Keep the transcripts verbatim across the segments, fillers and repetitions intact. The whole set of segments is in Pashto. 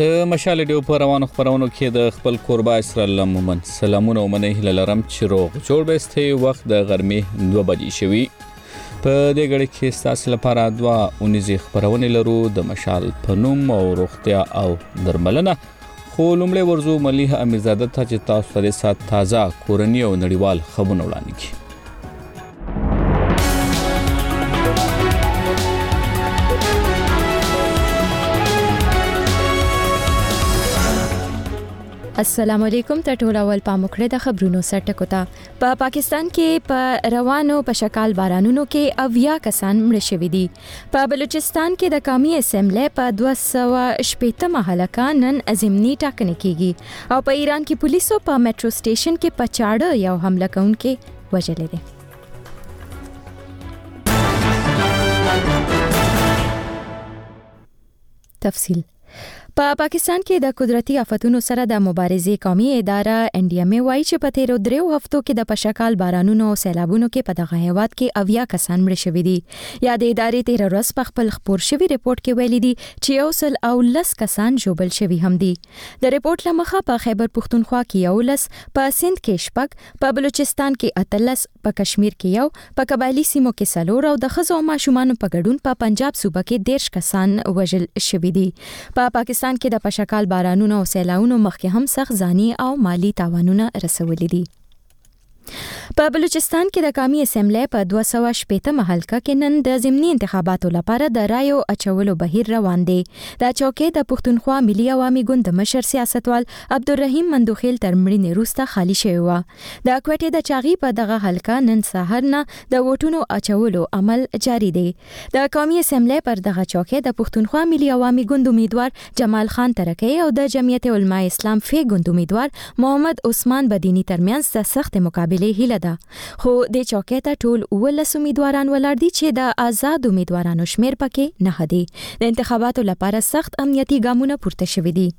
د مشال ډیو په روانو خبرونو کې د خپل قربا اسرائیل مومن سلامونه ومنه هله لرم چې روغ جوړ بهسته وخت د غرمې دوه بجې شوي په دې غړي کې ستاسو لپاره دوا اونیزي خبرونه لرو د مشال په نوم او روغتیا او درملنه خو لومړی ورزو مليحه امیرزاده ته چې تاسو سره سات تازه کورنی او نړیوال خبرونه وړاندې کړي. السلام علیکم ته ټول اول پاموکړه د خبرونو سرټکو ته په پاکستان کې په روانو په شکال بارانونو کې اویا کسان مړ شوي دي. په بلوچستان کې د قومي اسمبلی په دوه سوه شپږم هلکه نن ضمني ټاکنې کیږي او په ایران کې پولیسو په میټرو سټیشن کې په چاړه یو حمله کوونکې وژلې دي. تفصیل په پا پاکستان کې د قدرتي آفتونو سره د مبارزې قومي اداره ان ډي ام ای وايي چې په تیرو دریو هفتو کې د پشکال بارانونو او سیلابونو کې په دغه هیواد کې اویا کسان مړ شوي دي. یا د ادارې تیر ورځ په خپل خبر شوی ریپورت کې ویلي دي چې یو سل او لس کسان ژوبل شوي هم دي. د ریپورت لمخه په خیبر پختونخوا کې یو لس، په سند کې شپږ، په بلوچستان کې اتلس، په کشمیر کې یو، په قبایلی سیمو کې څلور او د ښځو او ماشومانو په ګډون په پنجاب صوبه کې دیرش کسان وژل شوي دي. په پاکستان کې د پشکال بارانونو او سیلاونو مخکې هم سخت ځاني او مالی تاوانونه رسولي دي. په بلوچستان کې د قومي اسمبلی په دوه سوه شپږم هلکه کې نن د ضمني انتخاباتو لپاره د رایو اچولو بهیر روان دی. دا چوکۍ د پښتونخوا ملي عوامي ګوند د مشر سیاستوال عبدالرحیم مندوخیل تر مړینې وروسته خالی شوی و. د کوټې د چاغي په دغه هلکه نن سهار نه د ووټونو اچولو عمل جاری دی. د قومي اسمبلی پر دغه چوکۍ د پښتونخوا ملي عوامي ګوند امیدوار جمال خان ترکی او د جمعیت علماء اسلام فی ګوند امیدوار محمد عثمان بدینی ترمنځ د سخت مقابله هیله ده. خو د چوکۍ ته ټول ولس امیدواران ولاړ دي چې د آزاد امیدوارانو شمیر پکې نه هدي. د انتخاباتو لپاره سخت امنیتي ګامونه پورته شوي دي.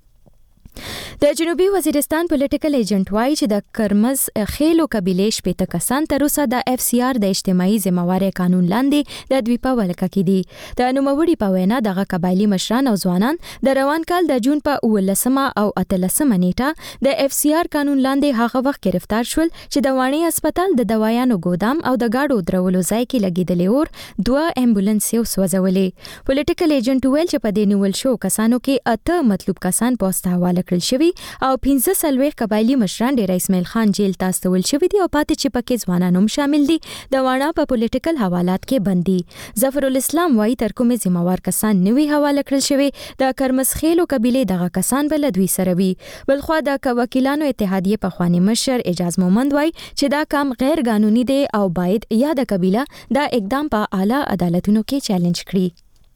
د جنوبي وزیرستان پولیټیکل ایجنټ وایي چې د کرمز خېلو قبیلې شپېته کسان تر اوسه د اف سی آر د اجتماعي ذمہوارۍ قانون لاندې د دوی په ولکه کې دي. د نوموړي په وینا دغه قبایلي مشران او ځوانان د روان کال د جون په اوولسمه او اتلسمه نیټه د اف سی آر قانون لاندې هغه وخت گرفتار شول چې د وانی هسپتال د دوايانو ګودام او د گاډو درولو ځای کې لګیدلې اور دوه امبولانس یې وسوځولې. پولیټیکل ایجنټ ویل چې په دې نیول شو کسانو کې اته مطلوب کسان پوسټ حواله کړل شوي او پنځه څلوېښت قبایلي مشران ډیر اسماعیل خان جیل ته استول شوي دي او پاتې چې پکې ځوانان هم شامل دي د واڼه په پولیټیکل حوالات کې بندي. ظفر الاسلام وايي تر کومې ذمہوار کسان نوي حواله کړل شوي د کرمز خېلو قبیلې دغه کسان بل دوی سره وي. بلخوا د وکیلانو اتحادیه په خواني مشر اعجاز مومند وايي چې دا کام غیر قانوني دی او باید یا د قبیله دا اقدام په اعلی عدالتونو کې چیلنج کړي.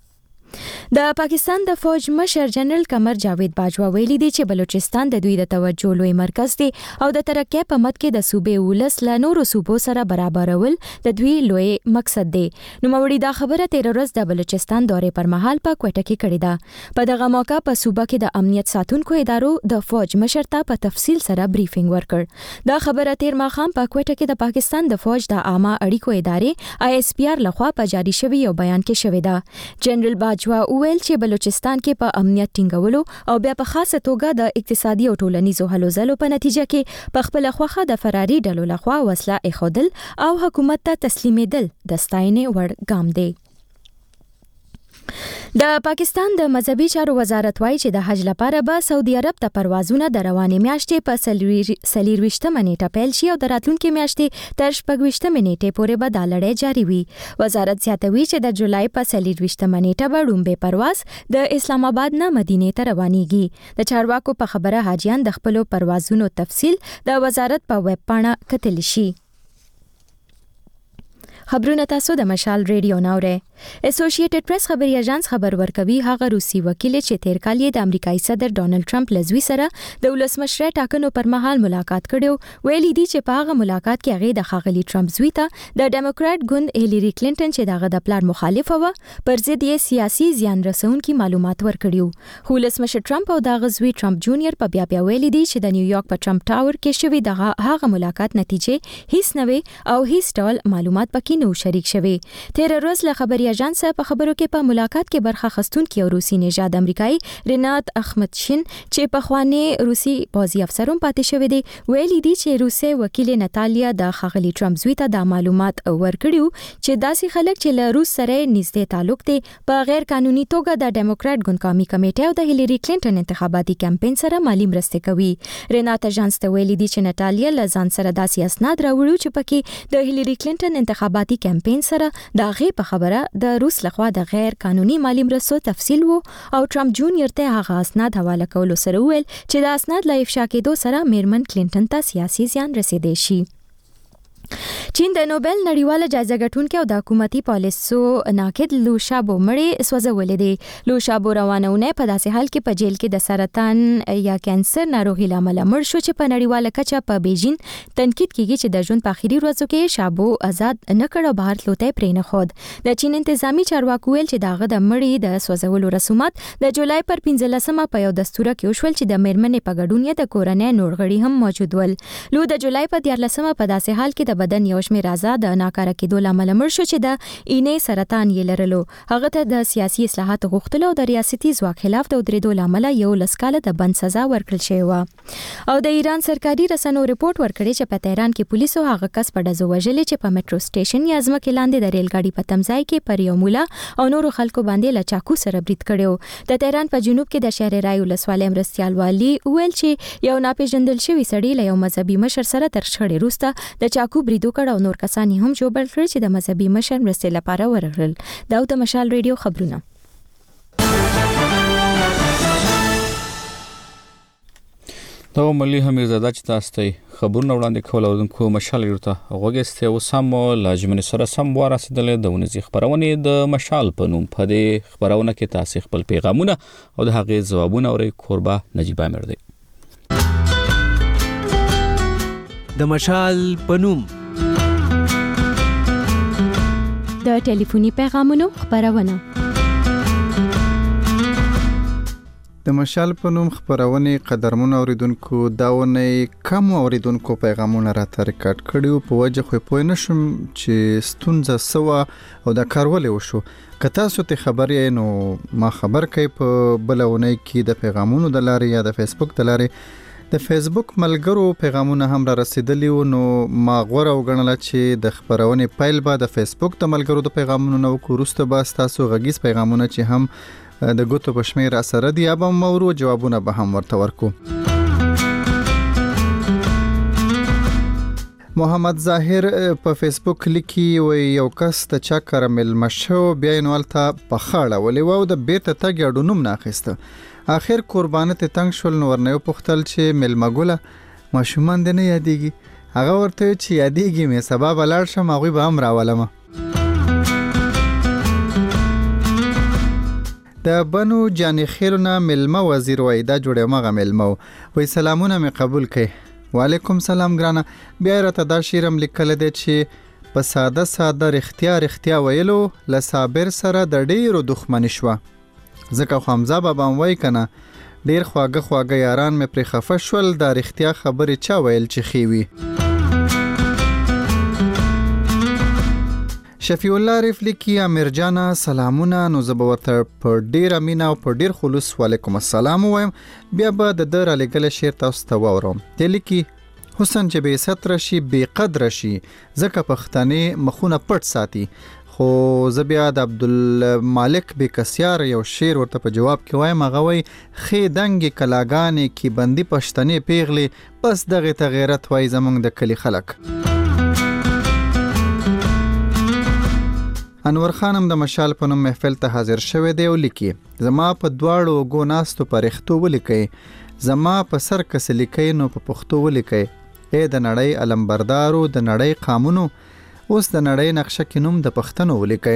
د پاکستان د فوج مشر جنرال قمر جاوید باجوا ویلي دی چې بلوچستان د دوی د توجه لوی مرکز دی او د ترقۍ په مد کې د صوبې ولس له نورو صوبو سره برابرول د دوی لوی مقصد دی. نوموړي دا خبره تیر ورځ د بلوچستان دورې پر مهال په کوټه کې کړې ده. په دغه موقع په صوبه کې د امنیت ساتونکو ادارو د فوج مشر ته په تفصیل سره بریفینګ ورکړ. دا خبره تیر ماښام په کوټه کې د پاکستان د فوج د عامه اړیکو ادارې آی اس پی آر لخوا په جاری شوی یو بیان کې شوی ده. جنرال باجوا وویل چې بلوچستان کې په امنیت ټینګولو او بیا په خاصه توګه د اقتصادي او ټولنیزو هلو ځلو په نتیجه کې په خپل خوخه د فراري ډلو لخوا وسله ایښودل او حکومت ته تسلیمېدل د ستاینې وړ ګام دی. د پاکستان د مذهبي چارو وزارت وايي چې د حج لپاره به سعودي عرب ته پروازونه د روانې میاشتې په څلېرویشتمه نیټه پیل شي او د راتلونکي میاشتې تر شپږویشتمې نیټې پورې به دا لړۍ جاري وي. وزارت زیاتوي چې د جولای په څلېرویشتمه نیټه به لومړی پرواز د اسلام آباد نه مدینې ته روانېږي. د چارواکو په خبره حاجیان د خپلو پروازونو تفصیل د وزارت په ویب پاڼه کتلی شي. خبرونه تاسو د مشال ریډیو ناوره. اسوسییټډ پریس خبري اژانس خبر ورکوي هغه روسي وکیل چې تیر کال یې د امریکایي صدر ډونالد ټرمپ لزوي سره د ولسمشر ټاکنو پر مهال ملاقات کړو. ویلي دي چې په هغه ملاقات کې هغه د خاغلی ټرمپ زوی ته د ډیموکرات ګوند هیلری کلینټن چې دغه د پلان مخالفه و پر ضد یې سیاسي زیان رسونکي معلومات ورکړیو. خو ولسمشر ټرمپ او دغه زوی ټرمپ جونیئر په بیا بیا ویلي دي چې د نیویارک په ټرمپ ټاور کې شوی دغه هغه ملاقات نتیجې هیڅ نه وي او هیڅ ډول معلومات پکې نو شریک شوی. تیر ورځ له خبري اژانس سره په خبرو کې په ملاقات کې برخه اخیستونکي او روسي نژاد امریکایي رینات اخمتشین چې په خواني روسي پوځي افسر هم پاتې شوی دی ویلي دي چې روسي وکیل ناتالیا د ښاغلي ټرمپ زوی ته د معلومات ورکړیو چې داسې خلک چې له روس سره نږدې تعلق دي په غیر قانوني توګه د ډیموکرات ګوند قومي کمیټې او د هیلری کلینټن انتخاباتي کمپاین سره مالی مرستې کوي رینات اژانس ته ویلي دي چې ناتالیا له ځان سره داسې اسناد راوړو چې پکې د هیلری کلینټن انتخاباتي کمپاین سره د هغې په خبره د روس لخوا د غیر قانوني مالی مرستو تفصیل وو او ټرمپ جونیئر ته هغه اسناد حواله کولو سره ویل چې د اسناد لا افشا کېدو سره میرمن کلینټن ته سیاسي زیان رسیدلی شي چین د نوبل نړیواله جایزه ګټونکي او د حکومتي پالیسو ناقد لو شابو مړی سوځولې دي لو شابو روانونه په داسې حال کې په جیل کې د سرطان یا کانسر ناروغي لامل مړ شو چې په نړیواله کچه په بیجین تنقید کیږي چې د ژوند په اخیری ورځو کې شابو آزاد نه کړو بهر تلوته پرې نه خود د چین انتظامی چارواکو ویل چې داغه د مړی د سوځولو رسومات د جولای پر پنځلسمه په یو دستور کې وشول چې د میرمنې په ګډون د کورنۍ نورغړي هم موجود ول لو د جولای په دیارلسمه په داسې حال کې د بدن یو شمېر اعضا د ناکاره کېدو لامل مړ شو چې د اینې سرطان یې لرلو هغه ته د سیاسي اصلاحاتو غوښتلو او د ریاستي ځواک خلاف د درېدو لامل یو لس کاله د بند سزا ورکړل شوی و او د ایران سرکاري رسنیو ریپورت ورکړی چې په تهران کې پولیسو هغه کس په ډزو وژلې چې په میټرو سټیشن یا ځمکې لاندې د ریل ګاډي په تمځای کې پر یو مولا او نورو خلکو باندې له چاقو سره برید کړو د تهران په جنوب کې د شهر رای ولسوالۍ مرستیال والی ویل چې یو ناپېژندل شوی سړی له یو مذهبي مشر سره تر شخړې وروسته د چاقو بریدو کړ او نور کسان هم جوړ کړل چې د مذهبي مشر مرستې لپاره ورغلل دا د مشال ریډیو خبرونه دا ملي حمیدزاده چې تاسو ته خبرونه وړاندې کول او د مشال ریډیو ته وګورئ او سم لازمي سره سم ورسېدل د ونځي خبرونه د مشال په نوم په دې خبرونه کې تاسو خپل پیغامونه او د هغې ځوابونه اوري قربا نجيب امیر دی د مشال په نوم د ټلیفوني پیغامونو خبرونه د مشال په نوم خبرونه قدرمن اوریدونکو داونه کم اوریدونکو پیغامونه راته ریکارډ کړیو په وجه خو پوه نشم چې ستونزه سوا او د کارولې وشو که تاسو ته خبرې نو ما خبر کوي په بلونه کې د پیغامونو د لارې یا د فیسبوک د لارې د فیسبوک ملګرو پیغامونه هم را رسیدلی و نو ما غوړه وګڼل چې د خبرونه پیل به د فیسبوک د ملګرو د پیغامونو نو کوروسته به تاسو غږیز پیغامونه چې هم د ګوتو په شمیر اثر دي یا به مورو جوابونه به هم ورته ورکو محمد ظاهر په فیسبوک لیکي و یو کس ته چا کارمل مشو بیا نو الته په خاړه ولې و د بیرته تګ اډونم نه اخیسته اخر قربانه ته تنگ شول نو ورنه پختل چې ملمګوله ماشومان دې نه یادېږي هغه ورته چې یادېږي مې سبب لاړ شم هغه به هم راولم د بنو جان خیرونه ملما وزیر وایدا جوړه مغه ملمو وای سلامونه مې قبول کړي وعلیکم سلام ګرانه بیا راته دا شیرم لیکل دي چې په ساده ساده اختیار اختیار ویلو ل صابر سره د ډیرو دښمنی شو ځکه حمزه بابا وای کنه ډیر خواږه خواږه یاران مې پر خفه شول د اختیار خبرې چا ویل چې خيوي شفیع الله رفلی کی امیر جانا سلامونه نو زبورته پر ډیر امینا او پر ډیر خلوص وعلیکم السلام وایم بیا به د در علیګل شیر تاسو ته وورم تلکی حسن چې به ستر شي به قدر شي زکه پښتنې مخونه پټ ساتي خو زبیا د عبدالمالک بیکسیار یو شعر ورته په جواب کې وایم غوي خې دنګ کلاګانې کې بندي پښتنې پیغلې بس دغه تغیرت وای زمونږ د کلی خلک انور خانم د مشال په نوم محفل ته حاضر شوه دی او لیکي زما په دواړو غو ناستو پرختو ولیکي زما په سر کس لیکي نو په پښتو ولیکي اے د نړۍ علمبردارو د نړۍ قانونو اوس د نړۍ نقشه کې نوم د پښتنو ولیکي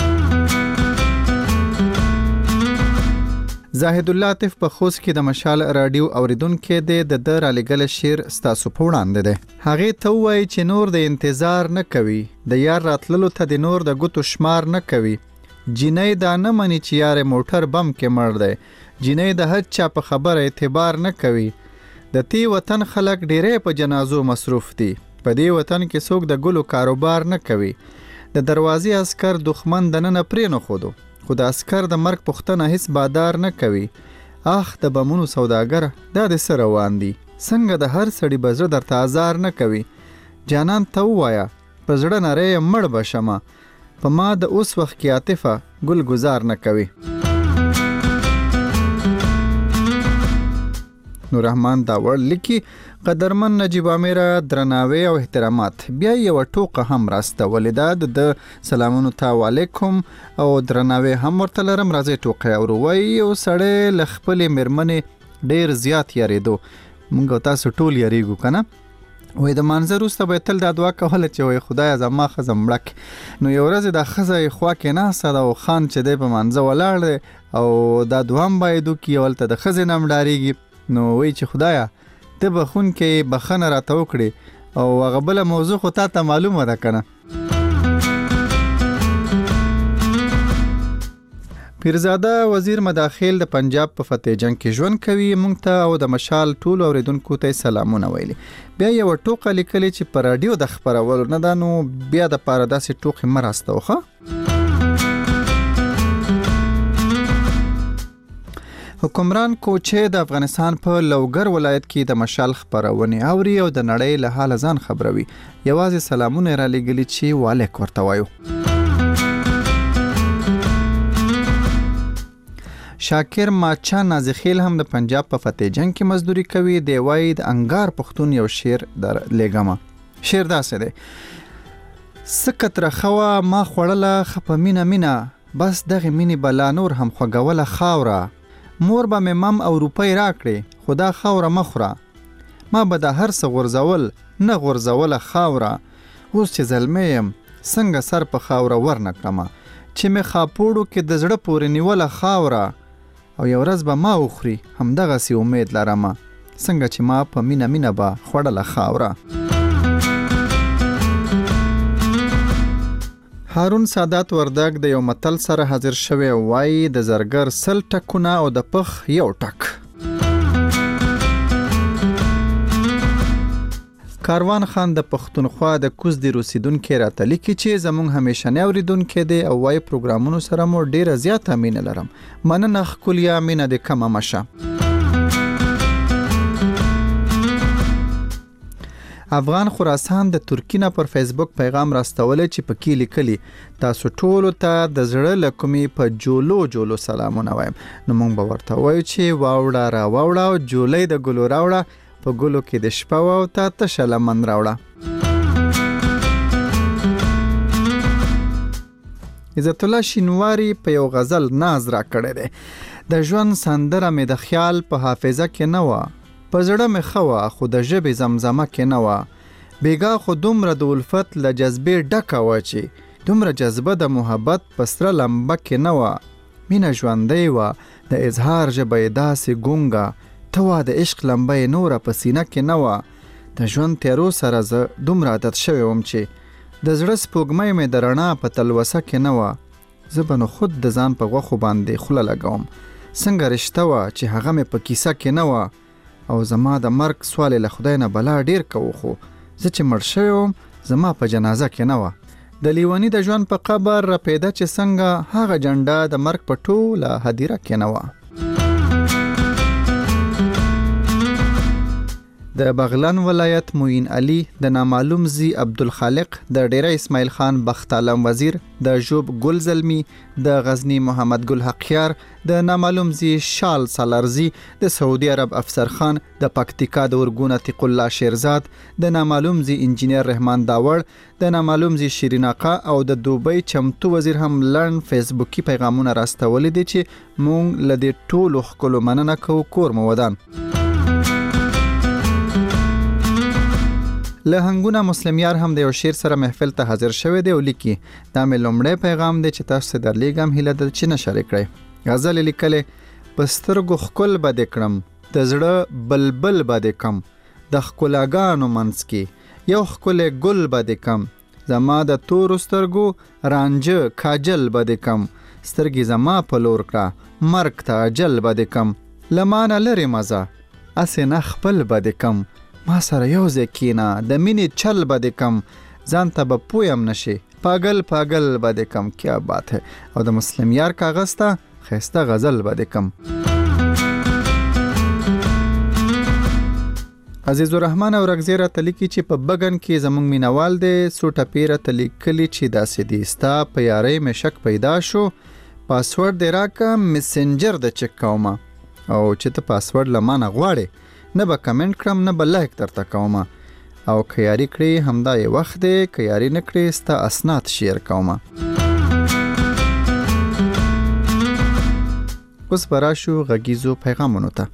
زاهد الله عاطف په خوست کې د مشال رادیو اوریدونکو د در علیګل شیر ستاسو په وړاندې ده هغه ته وایي چې نور د انتظار نه کوي د یار راتللو ته د نور د ګوتو شمار نه کوي جنې دا نه مني چې یار موټر بم کې مړ دی جنې د هڅ چا په خبره اعتبار نه کوي د تی وطن خلک ډېرې په جنازو مصروف دي په دې وطن کې څوک د ګلو کاروبار نه کوي د دروازې عسكر دښمن دننه پرې نه ښودو، خو د عسكر د مرګ پوښتنه هیڅ بادار نه کوي. اخ د بمونو سوداګره، دا د څه روان دي؟ څنګه د هر سړي به زړه درته ازار نه کوي؟ جانان ته ووایه په زړه نری مړ به شمه، په ما د اوس وخت کې عاطفه ګل ګزار نه کوي. نور رحمان داوړ لیکي قدرمن نجیب امیره درناوی او احترامات. بیا یو ټوکه هم راسته ولیداد د سلامونو ته علیکم او درناوی هم ورته لرم. راځي ټوکه او وای او سړی ل خپل مرمنې ډیر زیات یریدو، مونږ تاسو ټول یریګو کنه. وای د منظر واست به تل د دعا کوله چې وای خدای زما خزم مړک. نو یو ورځ د خزه خوا کې نه ساده او خان چې د په منځ ولاړ او دا دوام بایدو کې ولته د خزه نام ډاریږي. نو وای چې خدایا ته بخون کې بخنه راته وکړي او هغه بل موضوع خو تا ته معلومه ده کنه. پیرزاده وزیر مداخل د پنجاب په فتح جنگ کې ژوند کوي. مونږ ته او د مشال ټول اوریدونکو ته سلامونه ویلي. بیا یو ټوکه لیکلي چې په رادیو د خبرولو نه ده، نو بیا د پاره داسې ټوکې مرسته وخه. حکمران کوچه د افغانستان په لوګر ولایت کې د مشال خبرونه اوري او د نړۍ له حال ځان خبروي. یوازې سلامونه را لګلي چې والیک ورته وایو. شاکر ماچا نازخیل هم د پنجاب په فتح جنگ کې مزدوري کوي. دی وای د انګار پښتون یو شعر در لګما. شعر داسې دی: سکت رخوا ما خوړله خپ مینا مینا، بس دغه مینی بلا نور هم خوګوله خاوره. مور به مې مم او روپۍ راکړي، خدا خاوره مخوره. ما به د هر څه غورځول نه غورځوله خاوره. اوس چې زلمی یم څنګه سر په خاوره ورنکړمه، چې مې خاپوړو کې د زړه پورې نیوله خاوره. او یو ورځ به ما وخوري همدغسې امید لرمه، څنګه چې ما په مینه مینه به خوړله خاوره. هارون سادات وردګ د یو متل سره حاضر شوی، وای د زرګر سل ټکونه او د پخ یو ټک. کاروان خان د پښتونخوا د کوز دی روسیدونکو راته لیکي چې زمونږ همیشنی اوریدونکو دی او وای پروګرامونو سره مو ډیره زیاته مینه لرم. مننه خولیا مینه د کمه مشه. افغان خراسان د ترکینا پر فیسبوک پیغام راستولې چې پکې لیکلي: تاسو ټول ته د زړه لکمې په جولو جولو سلامونه وایم. نو مونږ به ورته وایو چې واوړه را واوړه او جولې د ګلو راوړه، په ګلو کې د شپه او تا تشه لمن راوړه. عزت الله شینواری په یو غزل ناز را کړی دی: د ژوند سندره مې د خیال په حافظه کې نه وه، په زړه مې ښه وه خو د ژبې زمزمه کې نه وه. بیګا خو دومره د الفت له جذبې ډکه وه چې دومره جذبه د محبت په سره لمبه کې نه وه. مینه ژوندی وه د اظهار ژبه یې داسې ګونګه، ته وه د عشق لمبه یې نوره په سینه کې نه وه. د ژوند تیرو سره زه دومره عادت شوی وم چې د زړه سپوږمۍ مې د رڼا په تلوسه کې نه وه. زه به نو خود د ځان په غوښو باندې خوله لګوم، څنګه رشته وه چې هغه مې په کیسه کې نه وه. او زما د مرګ سوال له خدای نه بلا ډیر کوو، خو زه چې مړ شوی وم زما په جنازه کې نه وه. د لیونی د ژوند په قبر رپیده چې څنګه هغه جنډه د مرګ په ټوله هدیره کې نه وه. د بغلان ولایت معین علي د نامعلوم زی عبدالخالق، د ډیره اسماعیل خان بخت عالم وزیر، د جوب ګل زلمی، د غزنی محمد ګل حقیار، د نامعلوم زی شال سالارزی، د سعودي عرب افسر خان، د پکتیکا د ورګون عتیق الله شیرزاد، د نامعلوم زی انجینیر رحمان داوړ، د نامعلوم زی شیرین آقا او د دوبۍ چمتو وزیر هم لړن فیسبوکي پیغامونه راستولې دي چې مونږ له دې ټولو ښکلو مننه کوو. کور مو ودان. له هنګونه مسلمیار هم د یو شعر سره محفل ته حاضر شوی دی او لیکي: دا مې لومړی پیغام دی چې تاسو ته درلیږم، هیله ده چې نشر کړئ. غزل لیکلې: په سترګو ښکل به دې کړم، د زړه بلبل به دې کم، د ښکلاګانو منځ کې یو ښکلی ګل به دې کم، زما د تورو سترګو رانجه کاجل به دې کم، سترګې زما په لور کړه مرګ ته اجل به دې کم، له مانه لرې مزه اسې نه خپل به دې کم، ما سره یو ځای کېنه د مینې چل به دې کم، ځان ته به پویم نشي پاگل پاگل باندې کم کیا بات ہے او د مسلم یار کاغذ ته خسته غزل باندې کم. عزیز الرحمن او رغزیره تلیکی چې په بغن کې زمونږ مینوال دی سوټه پیره تلیکلی چې داسې دی ستا په یارۍ مې شک پیدا شو پاسورډ دی راکه میسنجر د چک کومه او چې ته پاسورډ لمانه غواړې نه به کمنټ کړم نه به لایک درته کومه او که یاري کړې همدا یې وخت دی که یاري نه کړې ستا اسناد شیر کومه. اوس به راشو غږیزو پیغامونو ته.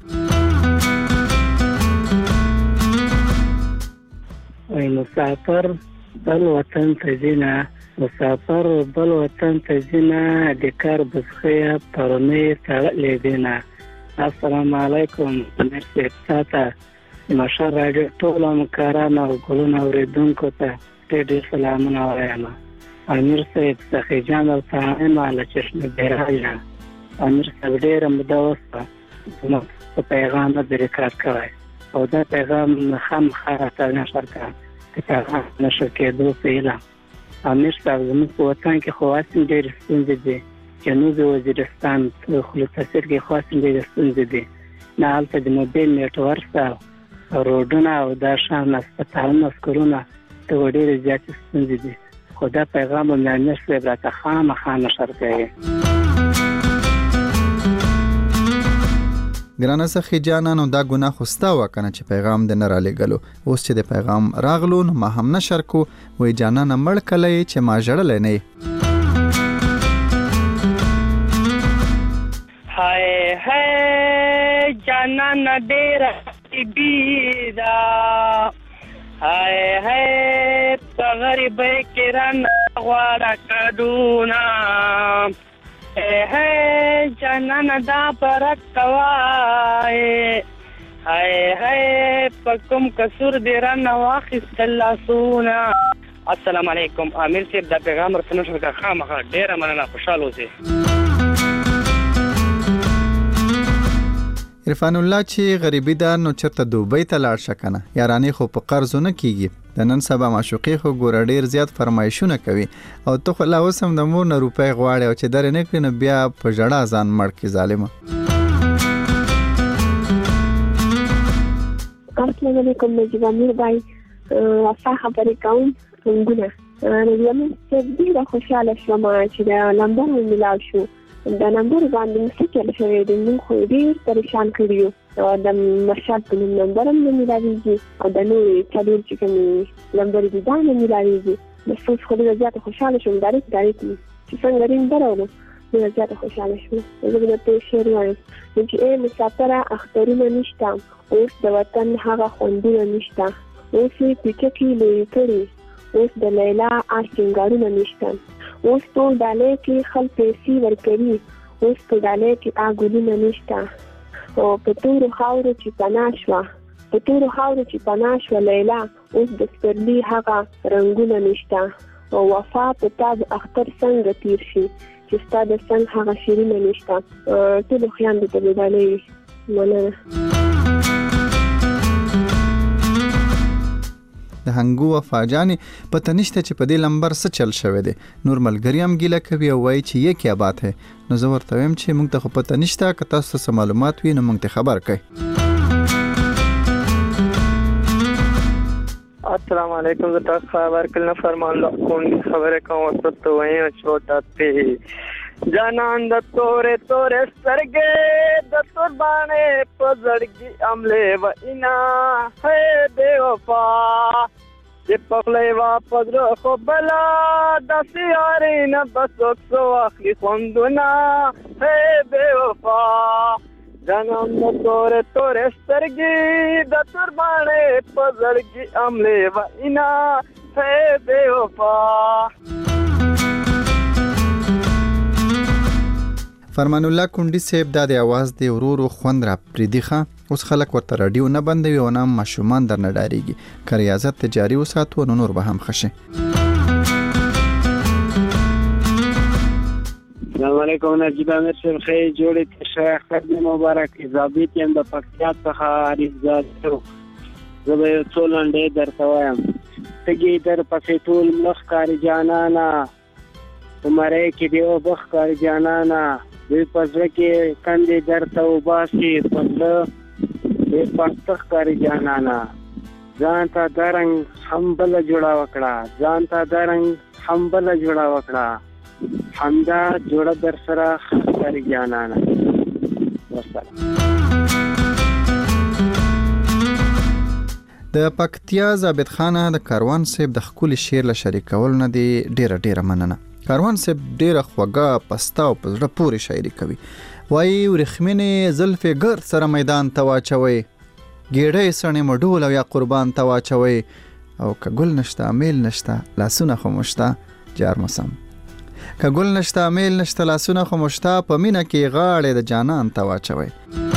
مسافر بل وطن ته ځینه مسافر بل وطن ته ځینه د کار بسخیه پرمې تړلې دینه. السلام علیکم مرسی تاته مشر راډیو ټول همکارانو او ګلونو اوریدونکو ته ډېر سلامونه وایم. امیر صاحب سخي جان او طاهمه له چشم بیراجه امیر صاحب ډېره موده وسوه زموږ په پیغام د ریکارډ کوی او دا پیغام خامخا راته نشر کړه د پیغام نشر کېدو په هیله. امیر صاحب زموږ په وطن کې خو هسې ډېرې ستونزې دي. جنوبي وزیرستان خلوصفر کې خو هسې ډېرې ستونزې دي. نه هلته د موبایل نیټورک شته روډونه او دا شان هسپتالونه سکولونه ته ډېرې زیاتې ستونزې دي. خو دا پیغام به مې امیر صاحب راته خامخا نشر کوي. ګرانه سخي جانا نو دا ګناه خو ستا وه که نه چې پیغام دې نه رالېږلو. اوس چې د پیغام راغلو نو ما هم نشر کو وایي جانانه مړ کلی چې ما ژړلی نه یې. های های جانانه ډېره طبیعي ده های های په غریبۍ کې رانه غواړه کډونه ہے جانان دا پرک کوای ہے ہے پکم کسور دی رن واخست لاسونا. السلام علیکم امیر صاحب دا پیغام رسنه شو کا خامخا ډیره مننه خوشاله اوسئ. عرفان الله چې غریبی ده نو چرته دوبۍ ته لاړ شه کنه یارانې خو په قرضو نه کیږي. د نن سبا معشوقې خو ګوره ډېر زیات فرمایشونه کوي او ته خو لا اوس هم د مور نه روپۍ غواړې او چې درې نه کړي نو بیا په ژړا ځان مړ کړي ظالمه. السلام علیکم نجیب امیر بای وفا خبرې کوم څنګه نجیب امیر ډېره خوشحاله شوم چې د نمبر مې ملاو شو. د نمبر باندې مسکل شوی دی موږ خو ډېر پریشان کړي یو او د مرشد په نمبر هم نه ملاویږي او د نورې څلور چې کومې نمبر دي دا نه ملاویږي. د څوک خو ډېره زیاته خوشحاله شوم ډایرکټ ډایرکټ چې څنګه رینګ راوړو ډېره زیاته خوشحاله شوم. زه به درته شعر وایم چې ای مسافره اخترونه نشته اوس د وطن هغه خوندونه نشته اوس یې پیچکې لویې کړي اوس د لیلا آسینګارونه نشته اوس په ډالۍ کې خل پیسې ورکوي اوس په ډالۍ کې آګلونه نشته او په تورو خاورو چې پناه شوه په تورو خاورو چې پناه شوه لیلا اوس د سپرلي هغه رنګونه نشته او وفا په تا د اختر څنګه تیر شي چې ستا د څنګ هغه شیرینه نشته. ټولو خویندو ته د ډالۍ مننه. د هنګو وفا جانې پته نشته چې په دې لمبر څه چل شوی دی. نور ملګري هم ګیله کوي او وایي چې یې کیا بات ہے. نو زه ورته وایم چې موږ ته خو پته نشته که تاسو ته څه معلومات وي نو موږ ته خبر کړئ. السلام علیکم زه تاسو خبر کله فرمان الله کوم خبره کوم ته وایم چھوٹا ته جانان د تورې تورې سترګې د تور باندې پزړګي عمله و انا ہے بے وفا چې پخلې وا پدر خو بلا د سیارې نه بسوک سو اخلي خوندونه ہے بے وفا جانان د تورې تورې سترګې د تور باندې پزړګي عمله و انا ہے بے وفا. فرمان الله کونډي صاحب دا د आवाज دی ورورو خوند را پریديخه اوس خلک ورته رادیو نه بندوي او نه ماشومان در نه ډاریږي که ریاضت تجاری وساتو نو نور به هم خشه. السلام علیکم نجیب امیر صاحب خیر جوړې شیخ خدمت مبارک ضابط یم د پکتیا څخه عارف زاد زه به یو څو لنډې درته وایم. تګي در پسې ټول مخ کار جانانا عمره کې دی او بخ کار جانانا دوی پزړه کې کندې درته وباسي پزړه دې پښتخ کار جانانا ځان ته درنګ هم بل جوړا وکړه ځان ته درنګ هم بل جوړا وکړه همدا جوړه در سره کار جانانا والسلام. د پکتیا ثابت خانه د کاروان صاحب د خپل شعر له شریکول نه دی ډیره ډیره مننه. کاروان صاحب ډیره خوږه پستا او پزړه پوری شاعري کوي. وایي ورخمنې زلفې ګر سره میدان ته واچوي ګیډې سړې مډول او یا قربان ته واچوي او که ګل نشته میل نشته لاسونه خو مشته جار مسم که ګل نشته میل نشته لاسونه خو مشته په مینه کې غاړې د جانان ته واچوي.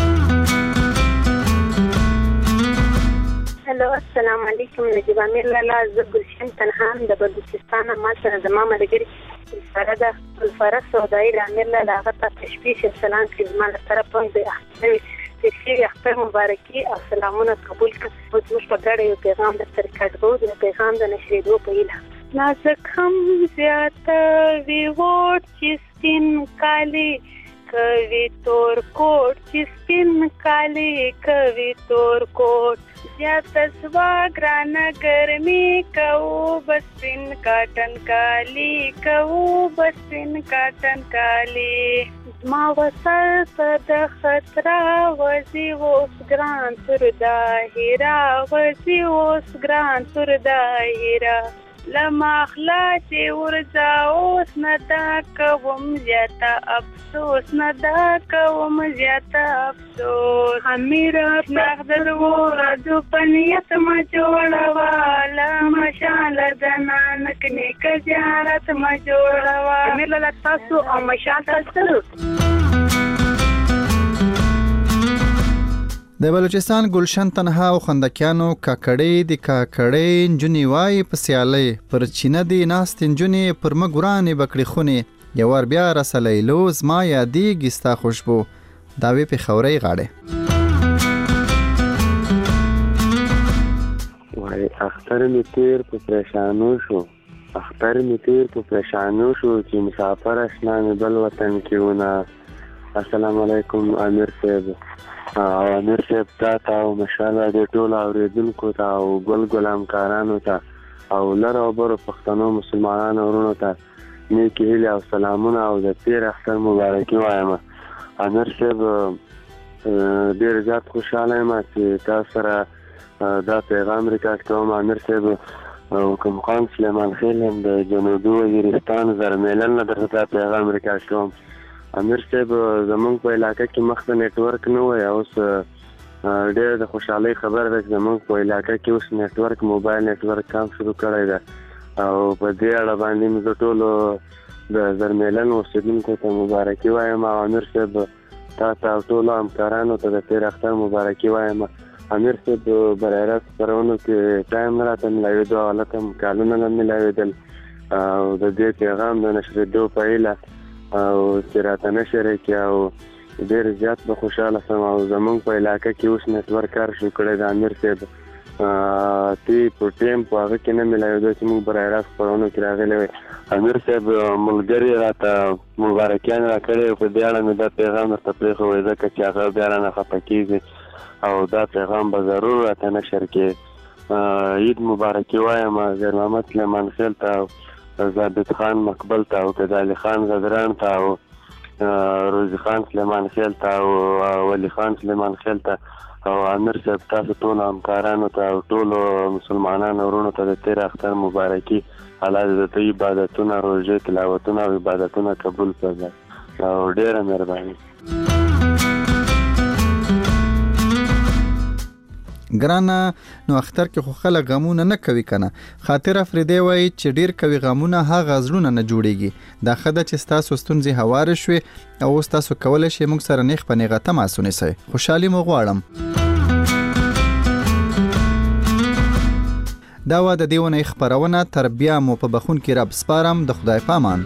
هلو السلام علیکم نجیب امیر لالا زه ګلشن تنها د بلوچستان ما سره زما ملګري سره د الفرس سودایي د امیر لالا هغه ته تشبیه سلام کوي زما له طرفه د احترامي تشبیه اختر مبارکي او سلامونه قبول کړه. اوس موږ په ګډه یو پیغام درته ریکارډ کوو د پیغام د نشریدو په هیله. نازک هم زیاته وي ووټ چې سپین کالي کوي تور کوټ چې سپین کالي کوي تور کوټ زیاته سوا ګرانه ګرمي کوو بس سپین کاټن کالي کوو بس سپین کاټن کالي ما وسل په د خطرا وزي اوس ګران تر داهرا وزي اوس ګران تر داهرا لما اخلا چې ورځا اوس نه دا کوم زیاته افسوس نه دا کوم زیاته افسوس امیر نغدر ورځو پنیت ما جوړوا لما شال د نانک نیک زیارت ما جوړوا امیر لالا تاسو او مشال تاسو. د بلوچستان ګلشن تنها او خندکیانو کاکړې د کاکړې نجونې وای په سیالۍ پر چینه دی ناست نجونې پر مګورانې بکړې خونې یو ور بیا رسلې لوز ما یادېږي ستا خوشبو داوی په خورې غاړې. وای اختر می تیر په پریشانو شو اختر می تیر په پریشانو شو چې مسافر اشنا می بل وطن کې ونه. السلام علیکم امیر صاحب او امیر صاحب تا ته او مشاله د ټولو اوریدونکو ته او ګل ګل همکارانو ته او لر او برو پښتنو مسلمانانو ورونو ته نیکې هیلې او سلامونه او د تیر اختر مبارکي وایم. امیر صاحب ډېر زیات خوشحاله یم چې تا سره دا پیغام ریکارډ کوم. امیر صاحب او کوم خان سلیمان خیل هم د جنوبي وزیرستان زرمیلن نه درته دا پیغام ریکارډ کوم. امیر صاحب زمونږ په علاقه کې مخته نیټورک نه وای اوس ډېر د خوشحالۍ خبر ده چې زمونږ په علاقه کې اوس نیټورک موبایل نیټورک کام شروع کړی ده او په دې اړه باندې مې زه ټولو د زرمیلن اوسېدونکو ته مبارکي وایم او امیر صاحب تا ته او ټولو همکارانو ته د تېر اختر مبارکي وایم. امیر صاحب برای راست خپرونو کې ټایم نه راته میلاوېدو او هلته هم کالونه نه میلاوېدل او د دې پیغام د نشرېدو په هیله او چې راته نشر کې او ډېر زیات به خوشحاله شم او زمونږ په علاقه کې اوس نیټورک کار شروع کړی د امیر صاحب تی په ټیم په هغه کې نه میلاوېدو چې موږ برای راست خپرونو کې راغلی وی. امیر صاحب ملګري راته مبارکیان راکړی په دې اړه مې دا پیغام درته پرېښوی ځکه چې هغه بیا رانه خفه کېږي او دا پیغام به ضرور راته نشر کړي. عید مبارکي وایم زیر محمد سلیمان خیل ته ثابت خان مقبل ته او کدالي خان زدران ته او روزي خان سلیمان خیل ته او ولی خان سلیمان خیل ته او امیر صاحب تاسو ټولو همکارانو ته او ټولو مسلمانانو ورونو ته د تېر اختر مبارکي الله دې د دوی عبادتونه روژې تلاوتونه او عبادتونه قبول کړي او ډېره مهرباني. ګرانه نو اختر کې خو خلک غمونه نه کوي کنه. خاطر افریدی وایي چې ډیر کوي غمونه هغه زړونه نه جوړیږي. دا خدای چې تاسو ستونزې هوار شوي او اوس تاسو کولای شئ موږ سره نیخ په نیغه تماس ونیسئ. خوشحالي مو غواړم. دا و د دې ونې خپرونه تر بیا مو په بخون کې رب سپارم. د خدای پامان.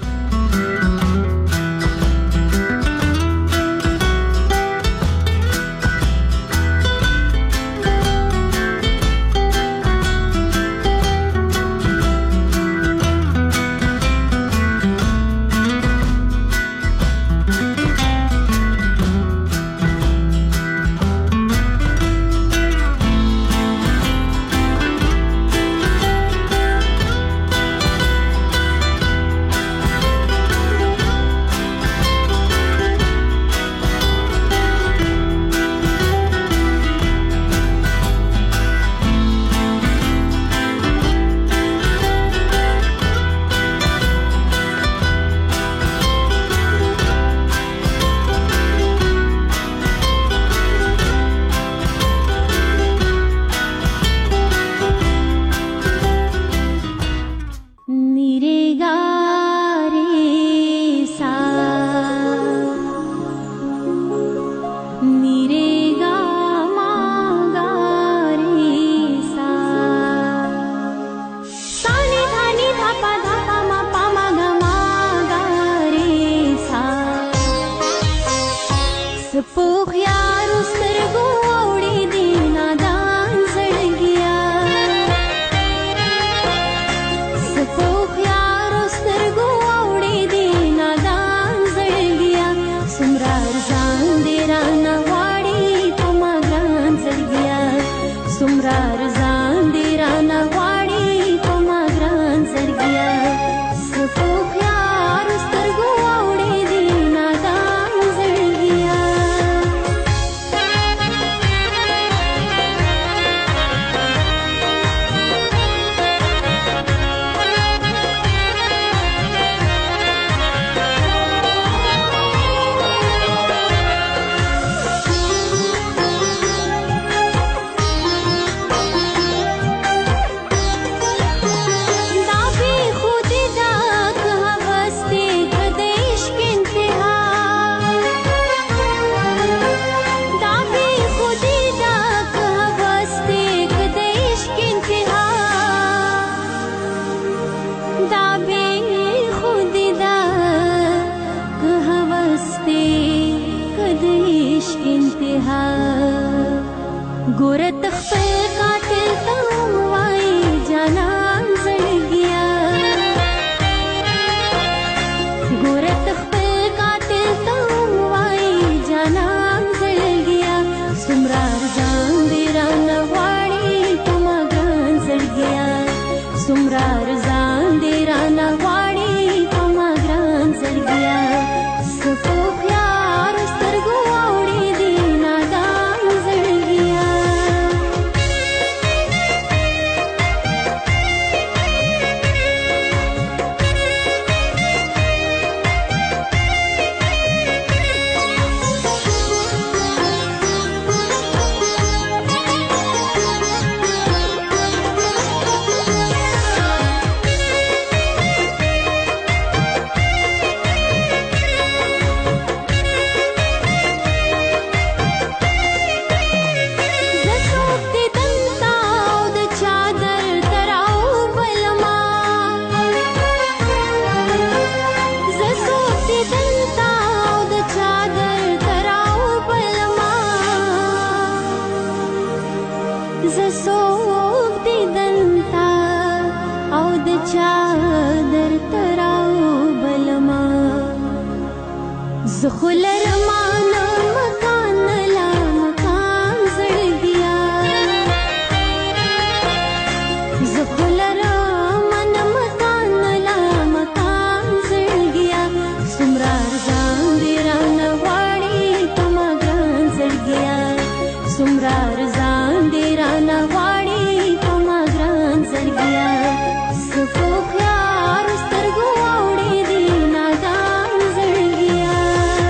سمرا رضان دی رانا غواړي په ما ګران زړګیا سپو خيار سترګو اوړي دی نادان زړګیا زخلر مانا مکان لا مکان زړګیا زخلر مانا مکان لا مکان زړګیا سمرا رضان دی رانا غواړي په ما ګران زړګیا سمرا رضان دی رانا غواړي په ما ګران زړګیا سپو خيار سترګو اوړي دی نادان زړګیا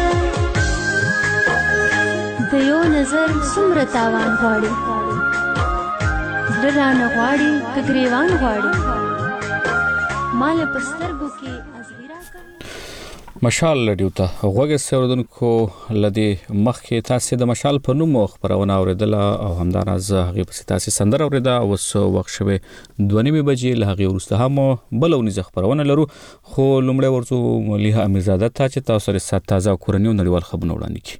د یو نظر څومره تاوان غواړي زړه رانه غواړي که ګریوان غواړي مال په سترګو کې ازغیرا کا مشال لډیو ته غوږه سردونکو لدی مخکې تاسو د مشال په نوم خبرونه اوریدله او همداراز هغه په تاسو سندر اوریدا او سو وخت شوه دونیمه بجې له هغه ورسته هم بلونی خبرونه لرو خو لومړی ورته مليحه امیرزاده ته چې تاسو سره سات تازه کورنیو نړیوال خبرونه وړاندې کی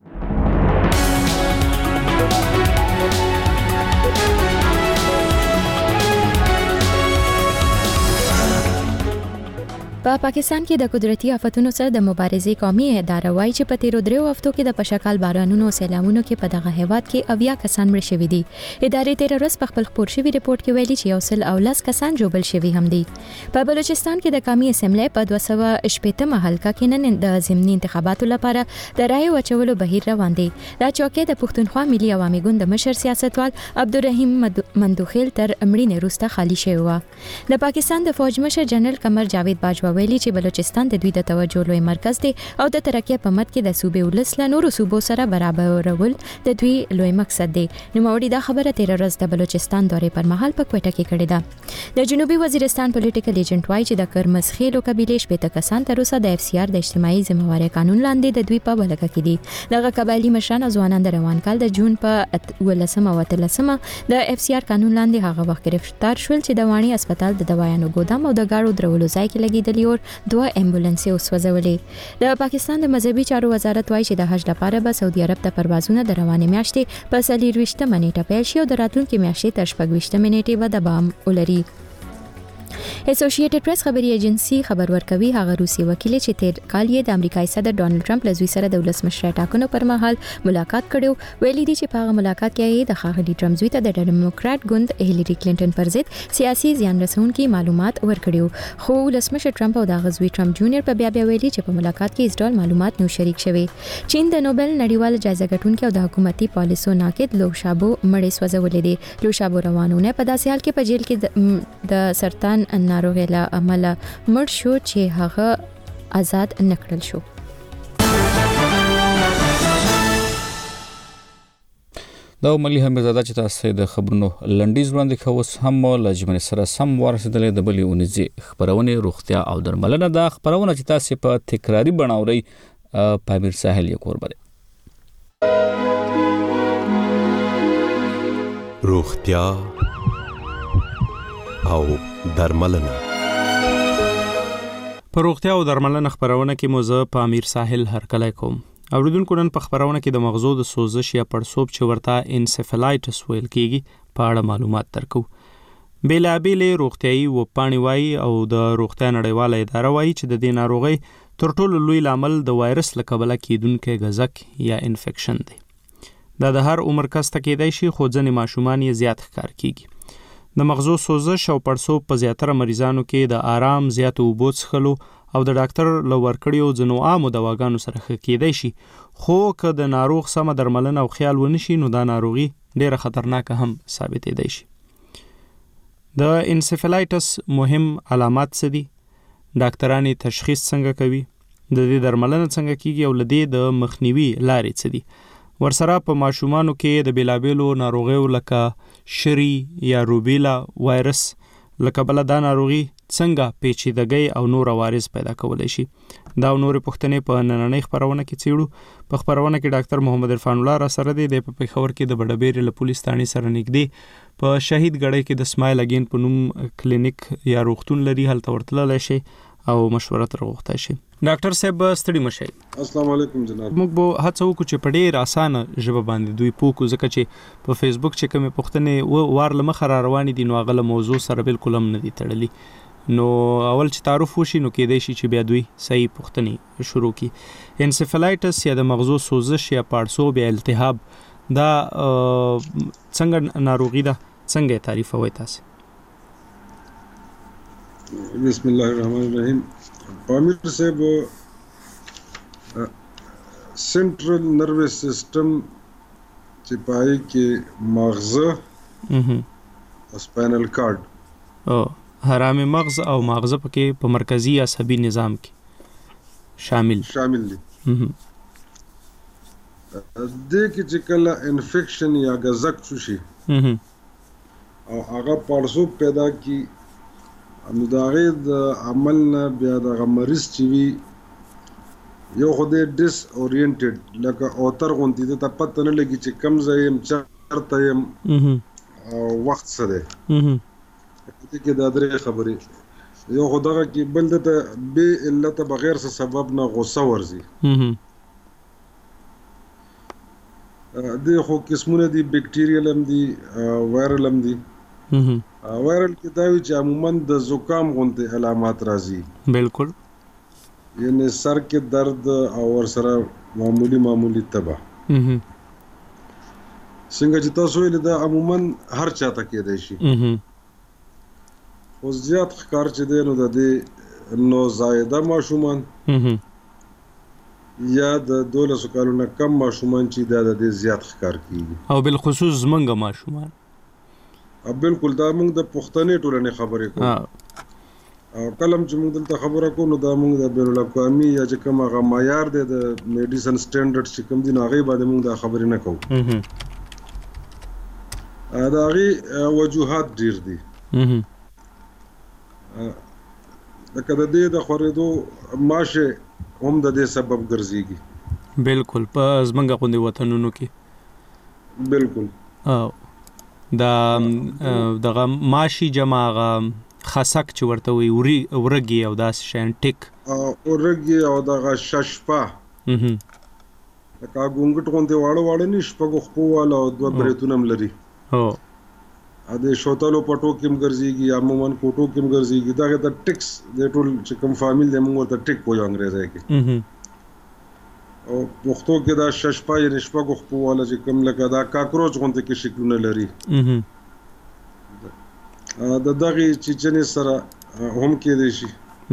په پاکستان کې د قدرتي آفتونو سره د مبارزې قومي اداره وایي چې په تیرو دریو هفتو کې د پشکال بارانونو او سیلابونو کې په دغه هیواد کې اویا کسان مړ شوي دي. ادارې تیر ورځ په خپل خپور شوي ریپورت کې ویلي چې یو سل او لس کسان جوړل شوي هم دي. په بلوچستان کې د قومي اسمبلی په دوه سوه شپږمه حلقه کې نن د ضمني انتخاباتو لپاره د رایو اچولو بهیر روان دی. دا چوکۍ د پښتونخوا ملي عوامي ګوند د مشر سیاستوال عبدالرحیم مندوخیل تر مړینې وروسته خالی شوی و. د پاکستان د فوج مشر جنرال قمر جاوید باجوا ویلي چې بلوچستان د دوی د توجه لوی مرکز دی او د ترقۍ په مټ کې د صوبې ولس له نورو صوبو سره برابرول د دوی لوی مقصد دی. نوموړي دا خبره تیر ورځ د بلوچستان دورې پر مهال په کوټه کې کړې ده. د جنوبي وزیرستان پولیټیکل ایجنټ وایي چې د کرمسخېلو قبیلې شپږ کسان تر اوسه د اف سی آر د اجتماعي ذمہواري قانون لاندې د دوی په ولکه کې دي. دغه قبایلی مشران ځوانان د روان کال د جون په ولسمه او اتلسمه د اف سی آر قانون لاندې هغه وخت گرفتار شول چې د وانی هسپتال د دوايانو ګودام او د گاړو درولو ځای کې لګیدلی او دوه امبولانسې وسوځولې. د پاکستان د مذهبي چارو وزارت وایي چې د حج لپاره به سعودي عرب ته پروازونه د روانې میاشتې په څلېرویشتمه نیټه پیل شي او د راتلونکي میاشتې تر شپږویشتمې نیټې به دوام ولري. اسوسییټډ پریس خبري ایجنسی خبر ورکوي هغه روسي وکیل چې تیر کال یې د امریکایي صدر ډونالد ټرمپ له زوی سره د ولسمشر ټاکنو پر مهال ملاقات کړو. ویلي دي چې په هغه ملاقات کې یې د ښاغلي ټرمپ زوی ته د ډیموکرات ګوند هیلری کلینټن پر ضد سیاسي زیان رسونکي معلومات ورکړو. خو ولسمشر ټرمپ او د غزوی ټرمپ جونیئر په بیا بیا ویلي چې په ملاقات کې هیڅ ډول معلومات نو شریک شوي. چین د نوبل نړیوال جایزه ګټونکي او د حکومتي پالیسو ناقد لو شابو مړې سوځولې دي. لو شابو روانونه په داسې حال کې په جیل کې د سرطان ناروغي له امله مړ شو چې هغه آزاد نکړل شو. دا ملي همزاده چې تاسو د خبرونو لنډیز وړاندې کوس هم لجمن سره سم ورسېدلې د بلې اونځي خبرونه روغتیا او درملنه دا خبرونه چې تاسو په تکراری بناوري پامیر ساحل یې کوربره روغتیا او درملنه. په روغتیا او درملنه خبرونه کې موزه په امیر ساحل هرکلی کوم. اوریدونکو نن په خبرونه کې د مغزو د سوزش یا پړسوب چې ورته انسفلایټس ویل کېږي په اړه معلومات درکو. بیلابېلې روغتیايي وپاڼې وایي او د روغتیا نړیواله اداره وایي چې د دې ناروغۍ تر ټولو لوی لامل د وایرس له کبله کېدونکی غزک یا انفیکشن دی. دا د هر عمر کس ته کېدای شي خو ځینې ماشومان یې زیات ښکار کېږي. د مغزو سوزش او پړسوب په زیاتره مریضانو کې د آرام زیاتو اوبو څښلو او د ډاکټر له ورکړیو ځینو عامو دواګانو سره ښه کېدی شي، خو که د ناروغ سمه درملنه او خیال ونه شي نو دا ناروغي ډېره خطرناکه هم ثابتېدی شي. د انسفلایټس مهم علامات څه دي؟ ډاکټران تشخیص څنګه کوي؟ د دې درملنه څنګه کیږي او له دې د مخنیوي لارې څه دي؟ ورسره په ماشومانو کې د بیلابیلو ناروغیو لکه شری یا روبیلا وایرس لکه بله دا ناروغي څنګه پیچیدګۍ او نور عوارض پیدا کولی شي. دا او نورې پوښتنې په نننۍ خپرونه کې څیړو. په خپرونه کې ډاکټر محمد عرفان الله را سره دی. د په پېښور کې د بډبېرې له پولیس تاڼې سره نږدې په شهید ګړۍ کې د سمایل اګین په نوم کلینیک یا روغتون لري، هلته ورتللی شي او مشوره تر غوښتی شي. ډاکټر صاحب ستړي مشئ. السلام علیکم جناب. موږ به هڅه وکړو چې په ډېر اسانه ژبه باندې دوی پوه کړو، ځکه چې په فیسبوک چې کومې پوښتنې وار له مخه را روانې دي نو هغه له موضوع سره بالکل هم نه دي تړلي. نو اول چې تعارف وشي نو کېدای شي چې بیا دوی صحیح پوښتنې شروع کړي. انسفلایټس یا د مغزو سوزش یا پړسوب یا التهاب دا څنګه ناروغي ده، څنګه یې تعریفوئ تاسې؟ بسم الله الرحمن الرحیم. پامیر صاحب سنټرل نروس سسټم چې پای کې مغزه او سپاینل کارډ او حرام مغز او مغزه پکې په مرکزی عصبي نظام کې شامل شامل دي. د کې چې کله انفیکشن یا غزک شي او هغه پړسوب پیدا کی نو دا غي د عمل نه بیا د مریض چې وي یو خدای ډیس اورینټډ لکه اوتر غونډې ته پته نه لګي چې کم ځای يم چرته يم او وخت سره دې کې دا درې خبرې یو خدای کې بل ته به علت بغیر څه سبب نه غوسه ورزي. د خو قسمونه دي بکټیریل هم دي وایرل هم دي. وایرل کې دا وی چې عموما د زکام غونډې علامات راځي. بالکل. یعنی سر کې درد او ورسره معمولی معمولی تبه. څنګه چې تاسو ویل دا عموما هر چاته کېدای شي. خو زیات ښکار چې دی نو د دې نوزایده ماشومان یا د دولسو کالو نه کم ماشومان چې دا د دې زیات ښکار کېږي او بالخصوص زمونږ ماشومان. بالکل دا موږ د پښتنې ټولنې خبرې کوو او کلم چې موږ دلته خبره کوو نو دا موږ د بین الاقوامي یا چې کوم هغه معیار دی د میډیسن سټینډرډ چې کوم دي نو هغې باندې موږ دا خبرې نه کوو. د هغې وجوهات ډېر دي لکه د دې د خورېدو ماشه هم د دې سبب ګرځېږي. بالکل په زمونږ غوندې وطنونو کې بالکل. او دا دغه ماشي جمع هغه خسک چې ورته وي ورږي او داسې شیان ټیک ورږي او دغه ششپه لکه ګونګټ غوندې واړه واړه نه شپږو خپو والا او دوه بریتونه هم لري. د شوتلو پټو کې هم ګرځېږي عموما کوټو کې هم ګرځېږي. دغه د ټیکس د ټول چې کوم فامیل دی موږ ورته ټیک وایو انګریزي کې او پښتو کې دا ششپه یې شپږو خپو والا چې کوم لکه دا کاکروچ غوندې کې شکلونه لري. د دغه چیچنې سره هم کېدای شي.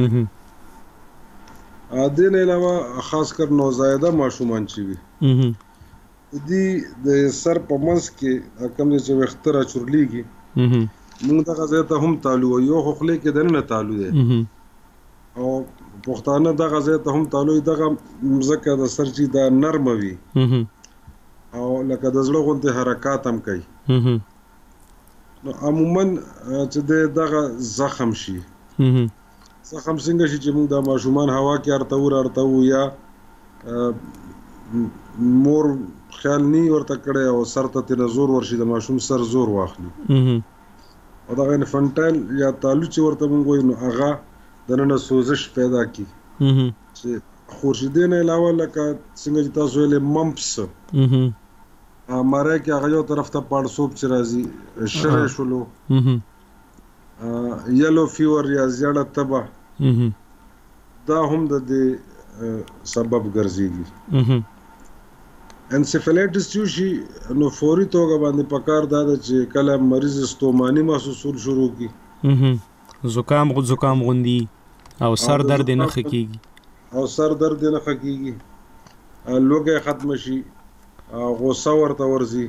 د دې نه علاوه خاص کر نوزایده ماشومان چې وي دې د سر په منځ کې کوم چې وختره چورلیږي موږ دغه ځای ته هم تعلق یو خو خلې کې دنه تعلق دی او پښتانه دغه ځای ته هم تعلق دغه مزکه د سر چې دا نرم وي او لکه د زړه غوندې حرکات هم کوي نو عموما چې دغه زخم شي زخم څنګه شي چې موږ د ماشومان هوا کې ارتور ارتو یا مور خیال نی ورته کړي او سر ته تیر زور ورشي د ماشوم سر زور واخلي او دا انفانټایل یا تعلق چې ورته موږ وایو نو هغه د نن سوزش پیدا کی چې خورشیدین علاوه لکه څنګه چې تاسو ویلې ممپس ماره کې هغه یو طرف ته پړسوب چې راځي شره شلو یلو فیور یا زیاړه تبه دا هم د دې سبب ګرځيږي انسفلایټس چې شي نو فوري توګه باندې پکار دا چې کله مریض ستومانی محسوسول شروع کی زکام غو زکام غوندي او سر درد نه خکېږي او سر درد نه خکېږي لوګي ختم شي غوسه ورته ورزي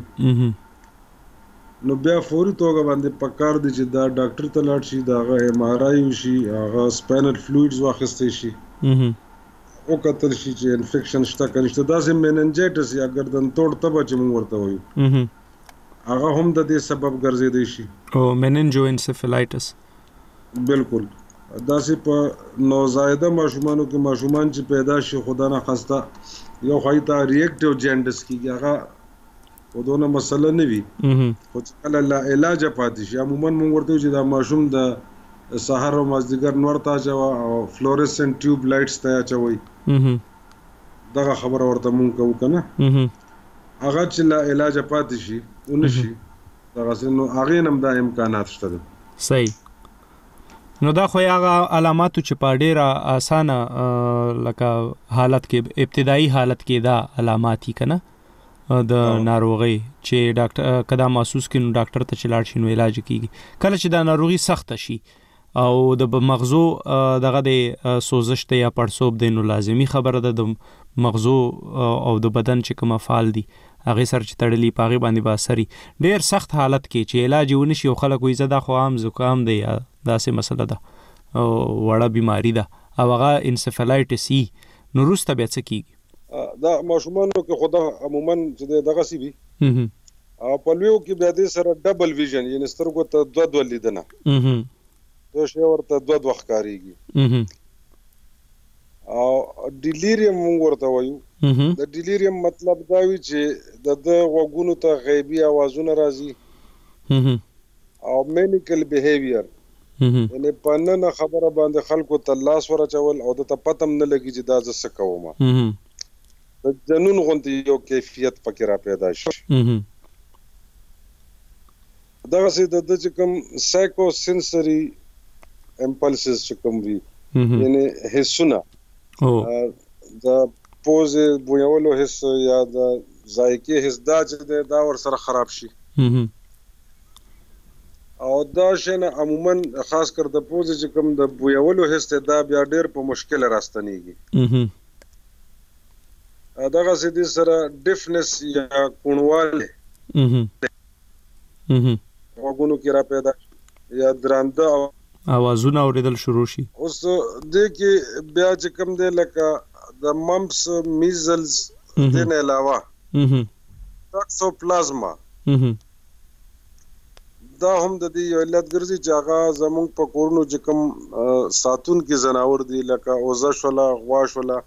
نو بیا فوري توګه باندې پکار دي چې دا ډاکټر ته لاړ شي دا هغه ایم آر آی وشي هغه سپاینل فلویډز واخیستل شي او کتل شي چې انفیکشن شته که نشته داسې میننجایټس یا ګردن توړ تبه چې موږ ورته وایو هغه هم د دې سبب ګرځېدی شي او میننجو انسفلایټس بالکل داسې په نوزایده ماشومانو کې ماشومان چې پیدا شي خدا نه خواسته یو خو ته ریاکټیو جانډس کېږي هغه ودونه مسله نه وي خو چې کله لا علاج پاتې شي عموما موږ ورته چې دا ماشوم د سهار او مازدیګر نور ته اچوه او فلورسنټ ټیوب لایټس ته اچوئ دغه خبره ورته مونږ کوو که نه هغه چې لا علاج پاتې شي ونشي دغسې نو هغې نه هم دا امکانات شته دي صحیح نو دا خو هغه علاماتو چې په ډېره اسانه لکه حالت کې ابتدایي حالت کې دا علامات یې که نه د ناروغي چې ډاکټر کدا محسوس کینو ډاکټر ته چلاړ شي نو علاج کیږي کله چې دا ناروغي سخت شي او د مغزو دغه د سوزش ته یا پړسوب د نو لازمی خبره ده د مغزو او د بدن چې کوم افعال دي هغه سر چې تړلې پاغي باندې باسري ډیر سخت حالت کې چې علاج ونی شي او خلک وې زده خو عام زکام دی یا داسې مسله ده او وړه بیماری ده او هغه انسفلایټس ای نو روسته بیا څه کیږي دا ماشومانو کې خدا عموما چې دغه سی وي او په لویو کې بیا د سره ډبل ویژن یعنی سترګو ته دوه دوه لیدنه دوه شی ورته دوه دوه ښکاریږي او ډیلیریم ورته وایو د ډیلیریم مطلب دا وی چې د غوګونو ته غیبی اوازونه راځي او مینیکل بیهیویر یعنی په نن خبره باندې خلکو ته لاس ورچول او د ته پتم نه لګي چې دا ز څه کوم د جنون غونډې یو کیفیت پکې را پیدا شي دغه سي د چې کوم سایکو سنسوري امپلسز چې کوم وي یعنی حسونه د پوز بویولو حس یا د ذایقې حس دا چې دا ور سره خراب شي او دا شنه عموما خاص کر د پوز چې کوم د بویولو حس ته دا بیا ډېر په مشکل راستنیږي دغه سدي سره ډیفنس یا کونواله وګونو کې را پیدا یا درانده اوازونه اوریدل شروع شي اوس د کې بیا چې کوم دی لکه د ممپس میزلز د نه علاوه ټاکسوپلازما دا هم د دې یو علت ګرځي چې هغه زموږ په کورونو چې کوم ساتون کې زناور دي لکه اوزه شوله غوا شوله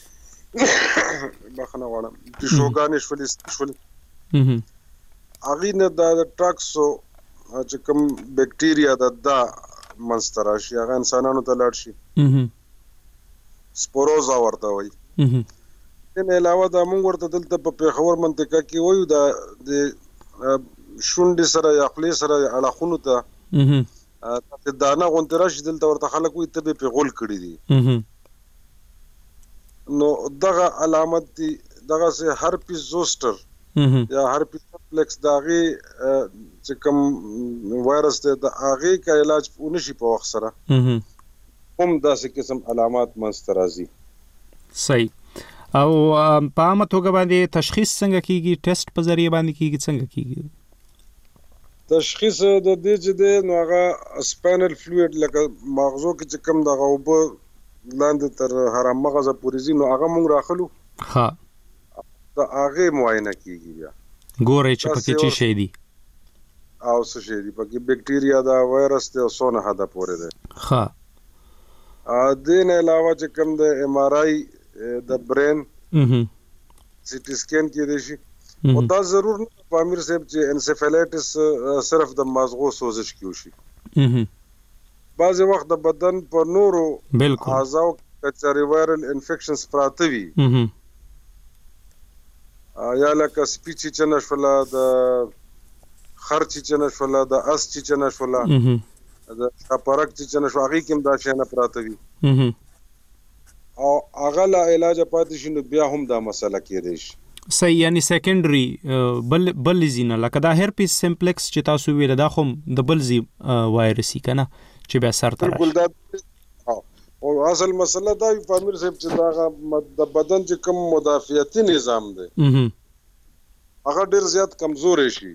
بخنه غواړم پیشوګانې شولې شولې هغې نه دا د ټاکسو چې کوم بیکټیریا ده دا منځته راشي هغه انسانانو ته لاړ شي سپوروزا ورته وایي دې نه علاوه دا موږ ورته دلته په پېښور منطقه کې وایو دا د شونډې سره یا خولې سره اړخونو ته دانه غوندې راشي دلته ورته خلک وایي ته به پې غول کړي دي نو دغه علامت دي دغه سه هرپیس زوستر یا هرپیس کمپلیکس داغي چې کوم وایرس ته د هغه کا علاج ونشي په وخت سره هم داسې قسم علامات منځته راځي صحیح او په عامه توګه باندې تشخیص څنګه کیږي ټیسټ په ذریعہ باندې کیږي څنګه کیږي تشخیص د دې چې د نو هغه سپاینل فلویډ لکه مغزو کې چې کوم دغه وب لاندې تر حرام مغزه پورې زی نو هغه مونږ راخلو ها دا هغه معاینه کیږي بیا ګورې چې پکې څه شي دي او څه شي دي پکې بیکټیریا دا وایرس ته سونه حدا پورې ده ها ا دې نه علاوه چې کوم د ایم آر آی د برین سی ټی سکین کې دي شي او دا ضرور نه پامیر صاحب چې انسفلایټس صرف د مغزو سوزش کیو شي بعض وخت د بدن په نورو اعضاء کچاري وایرل انفیکشنز پراته وي یا لکه سپیچ چې نشولا د خرچ چې نشولا د اس چې نشولا د خپرک چې نشو هغه کوم دا شي نه پراته وي او هغه لا علاج پاتې شنو بیا هم دا مسله کېدای شي صحیح، یعنی سیکنډري بل بل زینه لکه دا هرپیس سمپلکس چې تاسو ویل دا خو د بل زی وایرسي کنه چې بیا سر ته راشي. او اصل مسله دا وي پامیر صاحب چې دا د بدن چې کوم مدافعتي نظام دی هغه ډیر زیات کمزور شي.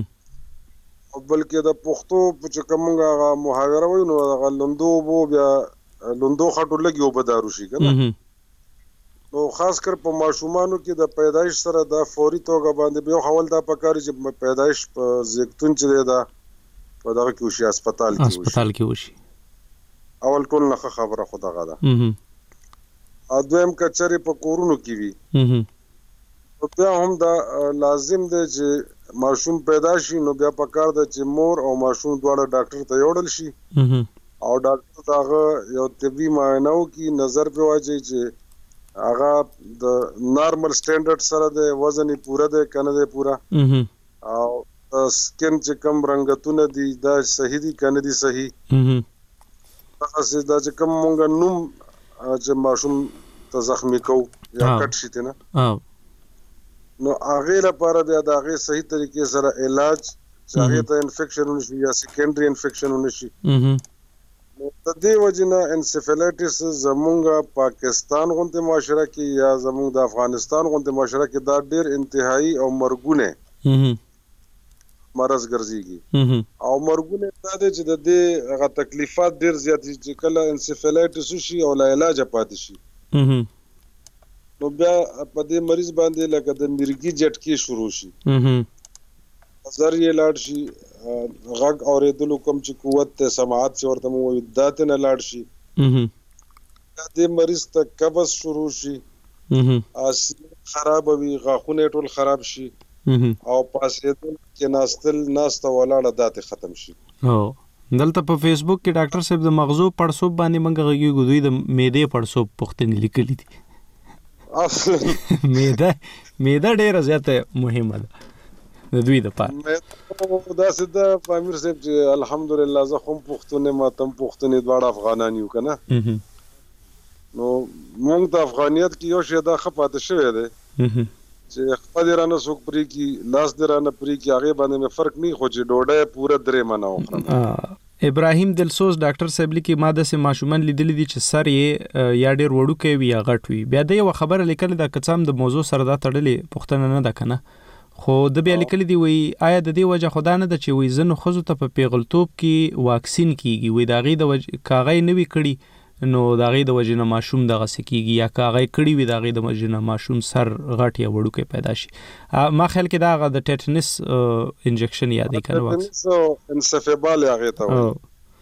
او بلکې د پښتو چې کومه هغه محاوره وي نو هغه لوندو بو بیا لوندو خټو لګي او بدارو شي کنه. نو خاص کر په ماشومانو کې د پیدایش سره د فوري توګه باندې به حوال دا پکاري چې پیدایش په زیکتون چې دا په دغه کې وشي هسپتال کې وشي هسپتال کې وشي اول ټول نه خبره خدا غدا. ا دویم کچري په کورونو کې وي او بیا هم دا لازم دی چې ماشوم پیدا شي نو بیا پکار دی چې مور او ماشوم دواړه ډاکټر ته یوړل شي او ډاکټر داغه یو طبي معاینه وکړي نظر په واچي چې هغه د نارمل سټانډرډ سره د وزن پوره ده کنه ده پوره او سکن چې کم رنگتونه دي دا صحیح دي کنه دي صحیح. هغه څه دا چې کم مونږ نوم چې ماشوم ته زخمی کو یا کټ شي ته نه نو هغه لپاره بیا د هغه صحیح طریقې سره علاج چې هغه ته انفیکشن ونشي یا سیکنډري انفیکشن ونشي. د دې وجنه انسفیلایټس زمونږ پاکستان غونډه معاشره کې یا زمونږ د افغانستان غونډه معاشره کې دا ډېر انتهایی او مرګونه مرز ګرځيږي او مرګونه دا د چې د دې هغه تکلیفات ډېر زیات چې کله انسفیلایټس شي او لا علاج پاتې شي نو بیا په دې مریض باندې لکه د مرګي جټکی شروع شي نظر یې لاړ شي غږ اورېدلو کوم چې قوت ته سماعت چې ورته مو دات نه لاړ شي دې مریض ته قبض شروع شي اس خراب وي غاخونه ټول خراب شي او پاسېدل کې ناستل ناسته ولاړه دات ختم شي. او دلته په فیسبوک کې ډاکټر صاحب د مغزو پړسوب باندې منګه غوږی دوی د معدې پړسوب پوښتنې لیکلي دي. معده معده ډیره زیاته مهمه ده د دوی د پاره. دا سده پامیر صاحب چې الحمدلله زه هم پښتون ما تم پښتون دواړه افغانان یو کنه نو موږ د افغانیت کې یو شی دا خپاته شوی دی چې خپل رانه څوک پری کې لاس درانه پری کې هغه باندې مې فرق نه خو چې ډوډۍ پوره درې منه وخورم. ابراهیم دلسوز ډاکټر صاحب لیکي ماده سه ماشومان لیدل دي چې سر یې یا ډیر وړو کوي یا غټ وي. بیا د یو خبره لیکل دا کڅام د موضوع سره دا تړلې پښتنه نه ده کنه خو د بیا لیکل دی وی آیا د دې وجه خدا نه د چې وی زنه خزو ته په پیغلتوب کې واکسین کیږي وی داغي د وجه کاغې نه وی کړي نو داغي د وجه نه ماشوم دغه سکیږي یا کاغې کړي وی داغي د وجه نه ماشوم سر غټ یا وړو کې پیدا شي. ما خیال کې دا غ د ټیټنس انجکشن یادې کړو واکسین انسفیبال هغه ته وي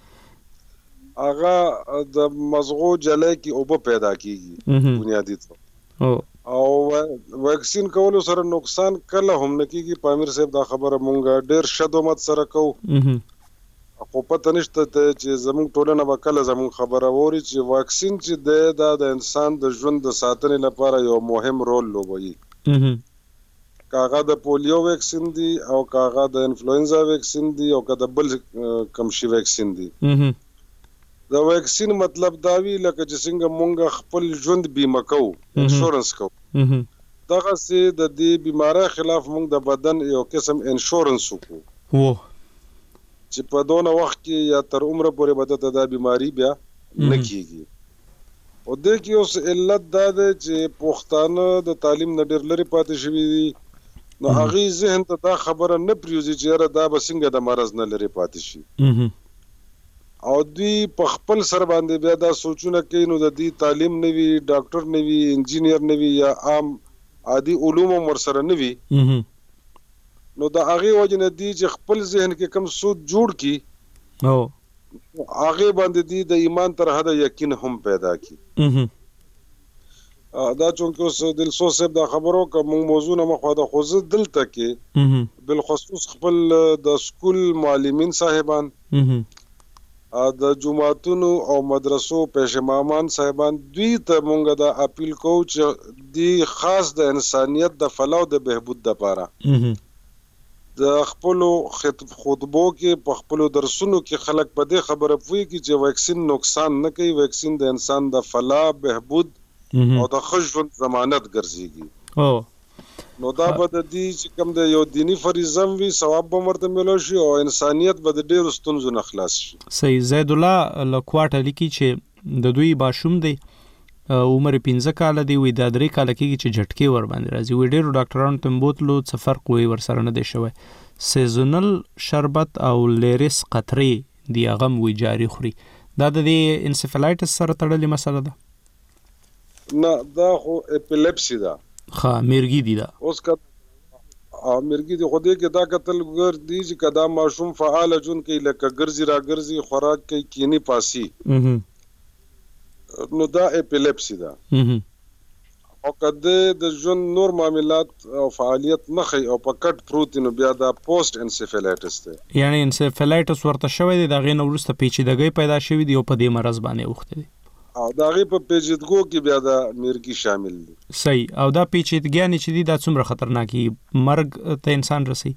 هغه د مزغو جلې کې اوبه پیدا کیږي بنیادی ته او واکسین کولو سره نقصان کله هم نه کیږي. پامیر صاحب دا خبره مونږه ډیر شدومت سره کوو خو پته نشته چې زموږ ټولنه به کله زموږ خبره ووري چې واکسین چې د د انسان د ژوند د ساتنې لپاره یو مهم رول لوبوي. کاغه د پولیو واکسین دی او کاغه د انفلوئنزا واکسین دی او کاغه د بل کم شي واکسین دی. دا واکسین مطلب دا وی لکه چې څنګه مونږ خپل ژوند بیمه کوو انشورنس کوو دغه سي د دې بیماری خلاف مونږ د بدن یو قسم انشورنس وکړو چې په دونه وخت کې یا تر عمره پورې به د دې بیماری بیا نه کیږي. او د کې اوس علت دا ده چې پښتانه د تعلیم نه ډېر لري پاتې شوي دي نو هغه ذهن ته دا خبره نه پریوزي چې دا به څنګه د مرز نه لري پاتې شي او دوی په خپل سر باندې بیا دا سوچونه کوي نو د دې تعلیم نه وي ډاکټر نه وي انجینیر نه وي یا عام عادي علوم ور سره نه وي نو دا هغه وجه نه دي چې خپل ذهن کې کم سود جوړ کی او هغه باندې دي د ایمان تر حد یقین هم پیدا کی. دا چونکه اوس دلسوز صاحب دا خبرو کوم موضوع نه مخه دا خو زه دلته کې بل خصوص خپل د سکول معلمین صاحبان د جماعتونو او مدرسو پېشمامان صاحبان دوی ته مونږ دا اپیل کوو چې دی خاص د انسانیت د فلاح او د بهبود لپاره د خپل خطبو کې په خپل درسونو کې خلک په دې خبره پوي کې چې واکسین نقصان نه کوي واکسین د انسان د فلاح بهبود او د ښه ژوند ضمانت ګرځيږي. او نو دا به د دې چې کوم د یو دینی فریضه وي ثواب به مرته ملو شي او انسانیت به د ډېرو ستونزو نه خلاص شي. صحیح. زید الله لکواټه لیکي چې د دوی باشوم دی عمر پنځه کال دی وي د درې کال کېږي چې جټکې ور باندې راځي وي ډېرو ډاکټرانو ته بوتلو څه فرق وي ورسره نه دی شوی. سیزونل شربت او لیریس قطرې دی هغه وي جاري خوري. دا د دې انسفلایټس سره تړلې مسله ده؟ نه دا خو اپیلیپسي ده. ښه میرګي دي. دا اوس که میرګي دي خو دې کې دا کتل ګر دي چې که دا ماشوم فعاله ژوند کوي لکه ګرځي را ګرځي خوراک کوي کینی پاسي نو دا اپیلیپسي ده. او که د ژوند نور معاملات او فعالیت نه ښیي او په کټ پروت نو بیا دا پوسټ انسفلایټس دی. یعنی انسفلایټس ورته شوی دی د هغې نه وروسته پیچیدګۍ پیدا شوي دي او په دې مرض باندې اوښتی دی او د هغې په پیچیدګو کې بیا دا میرګي شامل دي. صحیح. او دا پیچیدګیانې چې دي دا څومره خطرناکي مرګ ته انسان رسي؟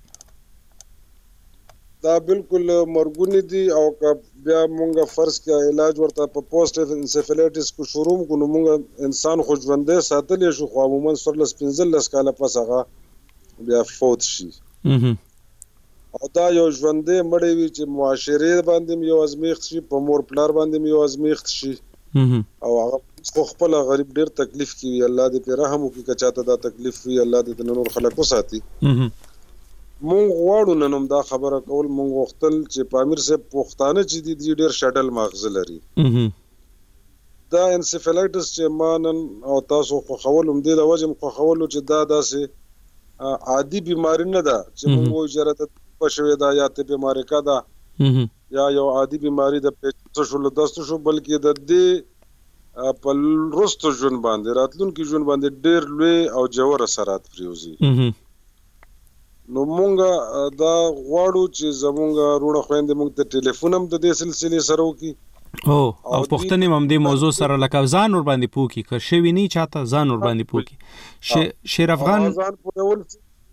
دا بالکل مرګونی دي او که بیا مونږ فرض کړه علاج ورته په پوسټ انسفلایټس کو شروع کو نو مونږ انسان خو ژوندی ساتلی شو خو عموما څوارلس پنځلس کاله پس هغه بیا فوت شي. او دا یو ژوندی مړی وي چې معاشرې باندې یو ازمیښت شي په مور پلار باندې یو ازمیښت شي او هغه خو خپل غریب ډیر تکلیف کوي. الله دې په رحم وکړي که چاته دا تکلیف وي الله دې د نور خلک وساتي. مونږ غواړو نن هم دا خبره کول مونږ غوښتل چې په امیر صاحب پښتانه چې دي دوی ډېر شډل ماغزه لري. دا انسفلایټس چې ما نن او تاسو خوښول هم دې د وجه م خوښولو چې دا داسې عادي بیماري نه ده چې مونږ وایو چې راته په شوې ده یا طب امریکا ده یا یو عادي بیماری د پیچ شو له دستو شو بلکې د دې په وروستو ژوند باندې راتلونکي ژوند باندې ډېر لوی او ژور اثرات پرېوځي. نو مونږ دا غواړو چې زمونږ وروڼه خویندې مونږ ته ټلیفون هم د دې سلسلې سره وکړي او او پوښتنې هم دې موضوع سره لکه ځان ور باندې پوه کړي که شوي نه چاته ځان ور باندې پوه کړي. شیر افغان ځان پوهول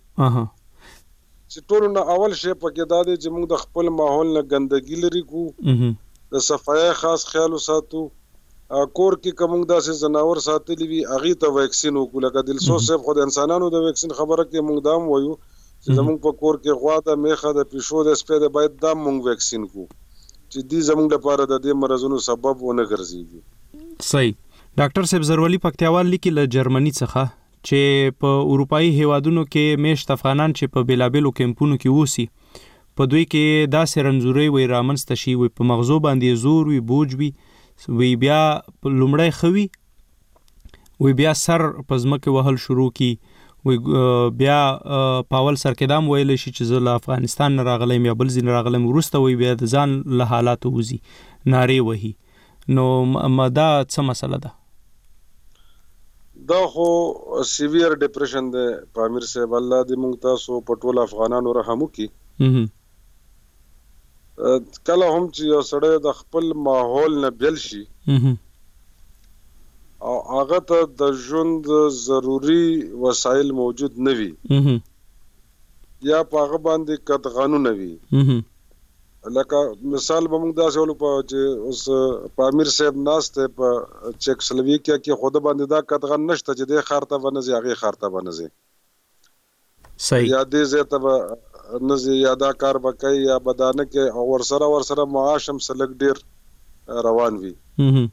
چې ټولو نه اول شی پکې دا دی چې مونږ د خپل ماحول نه ګندګي لرې کړو د صفایۍ خاص خیال وساتو. کور کې که مونږ داسې ځناور ساتلي وي هغې ته ویکسین وکړو لکه دلسوز صاحب خو د انسانانو د ویکسین خبره کې مونږ دا هم وایو چې زمونږ په کور کې غوا ده میخه ده پیشو ده سپی ده باید دا مونږ ویکسین کړو چې دوی زمونږ لپاره د دې مرضونو سبب ونه ګرځېږي. صحیح. ډاکټر صاحب زرولي پکتیاوال لیکي له جرمني څخه چې په اروپایي هیوادونو کې میشت افغانان چې په بیلابیلو کیمپونو کې اوسي په دوی کې داسې رنځورۍ وي رامنځته شي وي په مغزو باندې زور وي بوج وي وي بیا لومړی ښه وي وي بیا سر په ځمکې وهل شروع کی وي بیا په اول سر کې دام ویلی شي چې زه له افغانستان نه راغلم یا بل ځای نه راغلم وروسته وي بیا د ځان له حالاتو وځي نارې وهي. نو دا څه مسله ده؟ دا خو سیویر ډپریشن دی په امیر صاحب الله دې مونږ تاسو په ټولو افغانانو رحم وکړي. کله هم چې یو سړی د خپل ماحول نه بیل شي او هغه ته د ژوند ضروري وسایل موجود نه وي یا په هغه باندې قطغانونه وي لکه مثال به موږ داسې ولو په چې اوس په امیر صاحب ناست دی په چیکسلویکیا کې خود باندې دا قطغن نشته چې دې ښار ته به نه ځي هغې ښار ته به نه ځي یا دې ځای ته به نه ځي یا دا کار به کوي یا به دا نه کوي او ورسره ورسره معاش هم څه لږ ډېر روان وي.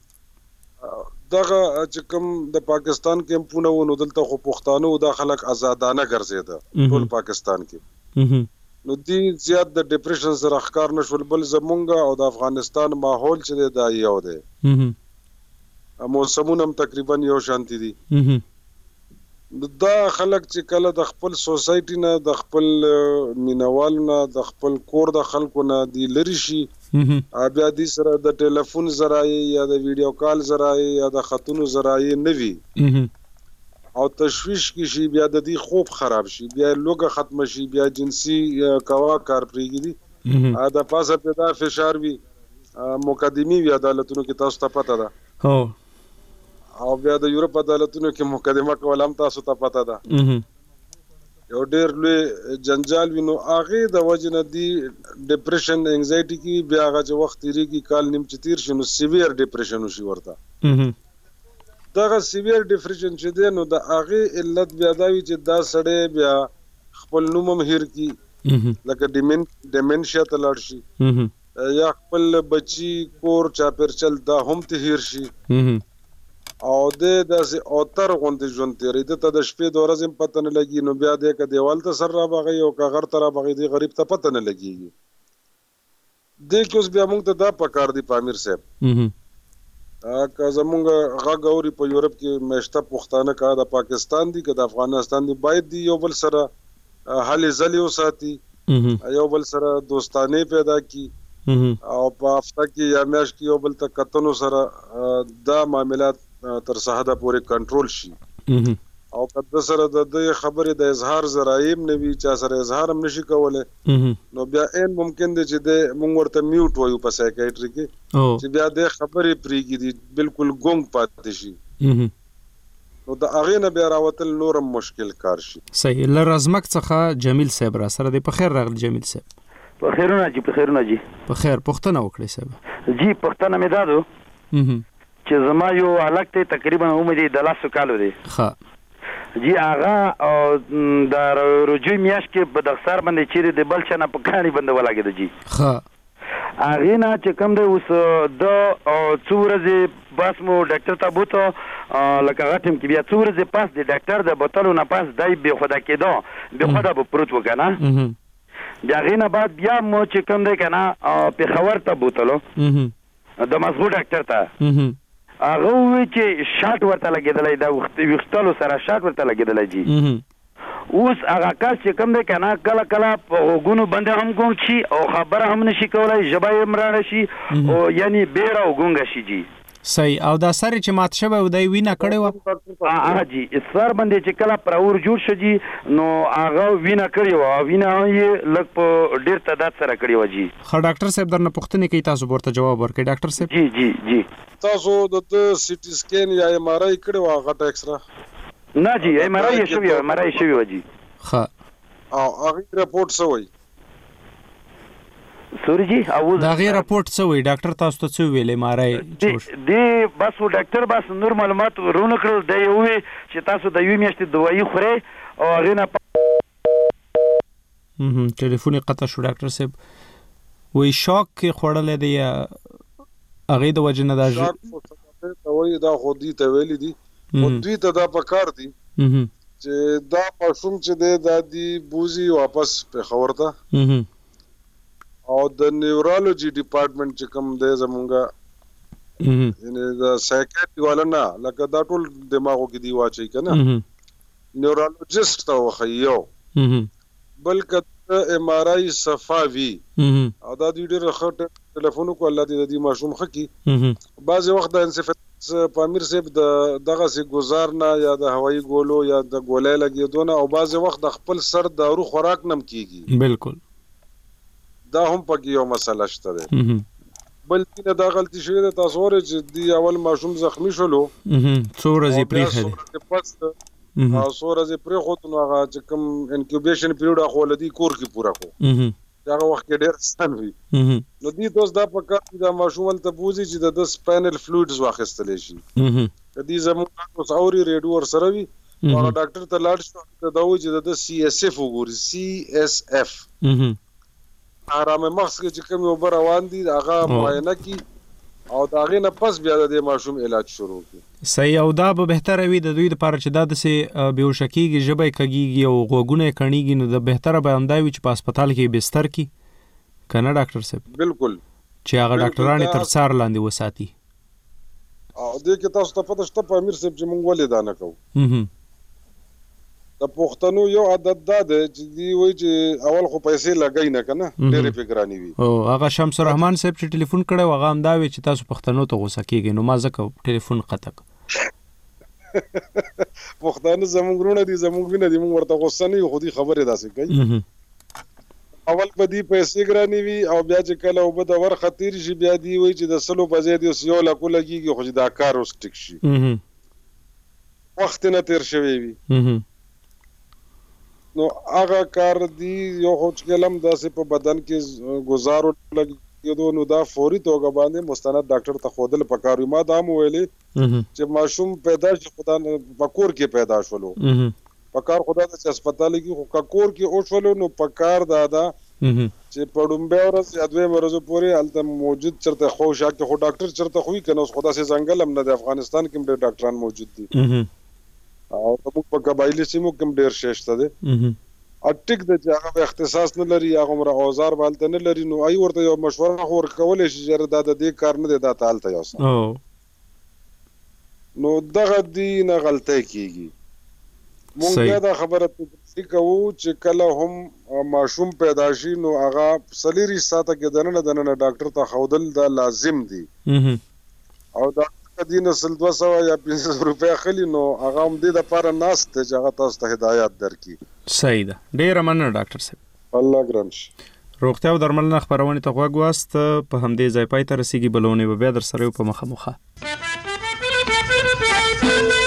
دغه چې کوم د پاکستان کیمپونه و نو دلته خو پښتانه و دا خلک ازادانه ګرځېده ټول پاکستان کې نو دی زیات د ډپریشن سره ښکار نه شول بل زمونږ او د افغانستان ماحول چې دی دا یو دی موسمونه هم تقریبا یو شانتي دي. دا خلک چې کله د خپل سوسایټي نه د خپل مینوال نه د خپل کور د خلکو نه دی لري شي بیا دې سره د ټلیفون ذرایع یا د ویډیو کال ذرایع یا د خطونو ذرایع نه وي او تشویش کې شي بیا د دې خوب خراب شي بیا لوګه ختم شي بیا جنسي کوا کار پرېږدي دا پاسه پیدا فشار وي مقدمي وي عدالتونو کې تاسو ته پته ده او بیا د یورپ عدالتونو کې مقدمه کول هم تاسو ته پته ده یو ډېر لوی جنجال وي نو هغې د وجې نه دي ډپریشن انگزایټي کې بیا هغه چې وخت تېرېږي کال نیم چې تېر شي نو سیویر ډپریشن وشي ورته دغه سیویر ډیپریشن چې دی نو د هغې علت بیا دا وي چې دا سړی بیا خپل نوم هم هیر کی لکه ډیمنشیا ته لاړ شي یا خپل بچي کور چاپیرچل دا هم ته هیر شي او د داسې اوتر غوندې ژوند تېروي ده ته د شپې د ورځې هم پته نه لګي نو بیا دی که دیوال ته سر رابغی او که غر ته رابغی دی غریب ته پته نه لګېږي دې کې اوس بیا موږ ته دا پکار دی پامیر صاحب که زمونږ غږ اوري په یورپ کې میشته پښتانه که د پاکستان دي که د افغانستان دي باید دی یو بل سره هلې ځلې وساتي یو بل سره دوستانې پیدا کی او په هفته کې یا میاشت کې یو بل ته کتنو سره دا معاملات تر سحده پورې کنټرول شي او که د سره د دې خبرې د اظهار ذرایع نه وي چا سره اظهار هم نشي کولی نو بیا این ممکن دی چې د موږ ورته میوټ وایو په سایکایټري کې چې بیا د خبرې پرېږدي بالکل ګونګ پاتې شي نو د هغې نه بیا راوتل نور هم مشکل کار شي. صحیح. له رزمک څخه جمیل صاحب را سره دی. په خیر راغلی جمیل صاحب. په خیرونه جی په خیرونه جی په خیر. پوښتنه وکړئ صاحب. جی پوښتنه مې دا ده چې زما یو هلک دی تقریبا عمر یې د لسو کالو دی. ښه جی هغه د رجوع میاشت کې په دغسار باندې چیرې د بل چا نه په کاڼي باندې ولګېده جی. ښه هغې نه چې کوم دی اوس د څو ورځې بس مو ډاکټر ته بوته لکه هغه ټیم کې بیا څو ورځې پاس د ډاکټر د بوتلو نه پاس دی بېخوده کېده بېخوده به پروت و که نه بیا هغې نه بعد بیا مو چې کوم دی که نه پېښور ته بوتلو د مزغو ډاکټر ته هغه ووی چې شاټ ورته لګېدلی دا ویښتلو سره شاټ ورته لګېدلی جي اوس هغه کس چې کوم دی که نه کله کله په غوږونو باندې هم ګونګ شي او خبره هم نشي کولی ژبه یې هم راڼه شي او یعنې بیړه او ګونګه شي جي. صحیح. او دا سر چې مات شوی و دی وینه کړې وه؟ ها جی سر باندې چې کله پراور جوړ شو جي نو هغه وینه کړې وه او وینه یې لږ په ډېر تعداد سره کړې وه جي. ښه ډاکټر صاحب درنه پوښتنې کوي تاسو به ورته جواب ورکړئ ډاکټر صاحب. جی جی جی تاسو د ده سی ټي سکین یا ایم آر آی کړې وه غټه ایکسره؟ نه جی ایم آر آی یې شوې وه ایم آر آی یې شوې وه جي. ښه او هغې رپورټ څه وایي؟ سوري جی د هغې راپورټ څه وایي ډاکټر تاسو ته څه وویل ایم آر آی دې بس و ډاکټر بس نور معلومات ورونه کړل دی یې وویل چې تاسو د یوې میاشتې دوایي خورئ او هغې نه ټلیفون یې قطع شو ډاکټر صاحب وایي شاک کې خوړلی دی یا هغې د وجې نه دا شاک ته وایي دا خو دوی ته ویلي دي خو دوی ته دا پکار دي چې دا ماشوم چې دی دا دي بوزي واپس پېښور ته او د نیورولوژي ډپارټمنټ چې کوم دی زمونږ یعنې د سایکیاټري والا نه لکه دا ټول دماغو کې دی واچوي که نه نیورولوجسټ ته وښیي یو بل که د ایم آر آی صفا وي او دا دوی ډېر ښه ټلیفون وکړو الله دې د دې ماشوم ښه کړي بعضې وخت د انسفالیټس پامیر صاحب د دغسې ګزار نه یا د هوایي ګولو یا د ګولۍ لګېدو نه او بعضې وخت د خپل سر دارو خوراک نه هم کېږي. بالکل دا هم پکې یو مسله شته دی. بل دینه دا غلطي شوې ده تاسو اورئ چې دی اول ماشوم زخمي شولو څو ورځې پرېښی دی او څو ورځې پرېښود نو هغه چې کوم انکیوبیشن پیریډ هغه له دې کور کې پوره کړو چې هغه وخت کې ډېر ستن وي نو دې ته اوس دا پکار دي دا ماشوم هلته بوځي چې د ده سپاینل فلویډز واخیستلی شي که دې زموږ اوس اوري ریډیو ورسره وي هغه ډاکټر ته لاړ شو دا وایي چې د ده سی ایس اف وګوري سی ایس اف آرامه مغز کې چې کومې اوبه روان دي هغه معاینه کړي او د هغې نه پس بیا د دې ماشوم علاج شروع کړي. صحیح. او دا به بهتره وي د دوی دپاره چې دا داسې بېهوشه کېږي ژبه یې کږېږي او غوږونه یې کڼېږي نو د بهتره به همدا وي چې په هسپتال کې یې بستر کړي که نه ډاکټر صاحب؟ بالکل چې هغه ډاکټران یې تر څار لاندې وساتي. او دې کې تاسو ته پته شته په امیر صاحب چې موږ ولې دا نه کوو؟ د پښتنو یو عادت دا دی چې دوی وایي چې اول خو پیسې لګوي نه که نه ډېرې پې ګرانې وي. او هغه شمس الرحمن صاحب چې ټلیفون کړی و هغه همدا وی چې تاسو پښتنو ته غوسه کېږئ نو ما ځکه ټلیفون قطع کړ. پښتانه زموږ وروڼه دي زموږ وینه دي موږ ورته غوسه نه یو خو دوی خبرې داسې کوي. اول به دوی پیسې ګرانې وي او بیا چې کله اوبه د ورخه تېر شي بیا دوی وایي چې د سلو په ځای دې اوس یو لکو لګېږي خو چې دا کار اوس ټیک شي وخت نه تېر شوی وي نو هغه کار دی یو خو چې کله هم داسې په بدن کې ګزار لګي کېدو نو دا فوري توګه باندې مستند ډاکټر ته ښودل پکار وي. ما دا هم ویلې چې ماشوم پیدا شي خدا په کور کې پیدا شولو پکار خدا د هسپتال کې خو کور کې او شولو نو پکار دا دا چې په ډومبه ورځ یا دوه ورځې پورې هلته موجود چرته خو شاکه خو ډاکټر چرته خوې کنه اوس خدا سي ځنګل هم نه د افغانستان کې ډېر ډاکټران موجود دي او په قبایلی سیمو کې ډېر شېشته دي اټیک د هغه اختصاص نه لري هغه عمر اوزار بالته نه لري نو ای ورته یو مشوره خور کولای شي چې دا د دې کار نه دی دا تالته یو څه نو دغه دی نه غلطه کیږي. مونږ دا خبره ته کوو چې کله هم ماشوم پیدا شي نو هغه سلیری ساته کې دنه دنه ډاکټر ته خودل دا لازم دی او دا دینه سل دوه سوه یا پنځه سوه روپۍ اخلي نو هغه هم دې دپاره ناست دی چې هغه تاسو ته هدایات درکړي. صحیح ده. ډېره مننه ډاکټر صاحب. الله ګران شي. روغتیا او درملنه خپرونې ته غوږ واست. په همدې ځای پای ته رسیږي، بل اونۍ به بیا در سره یو په مخه مخه.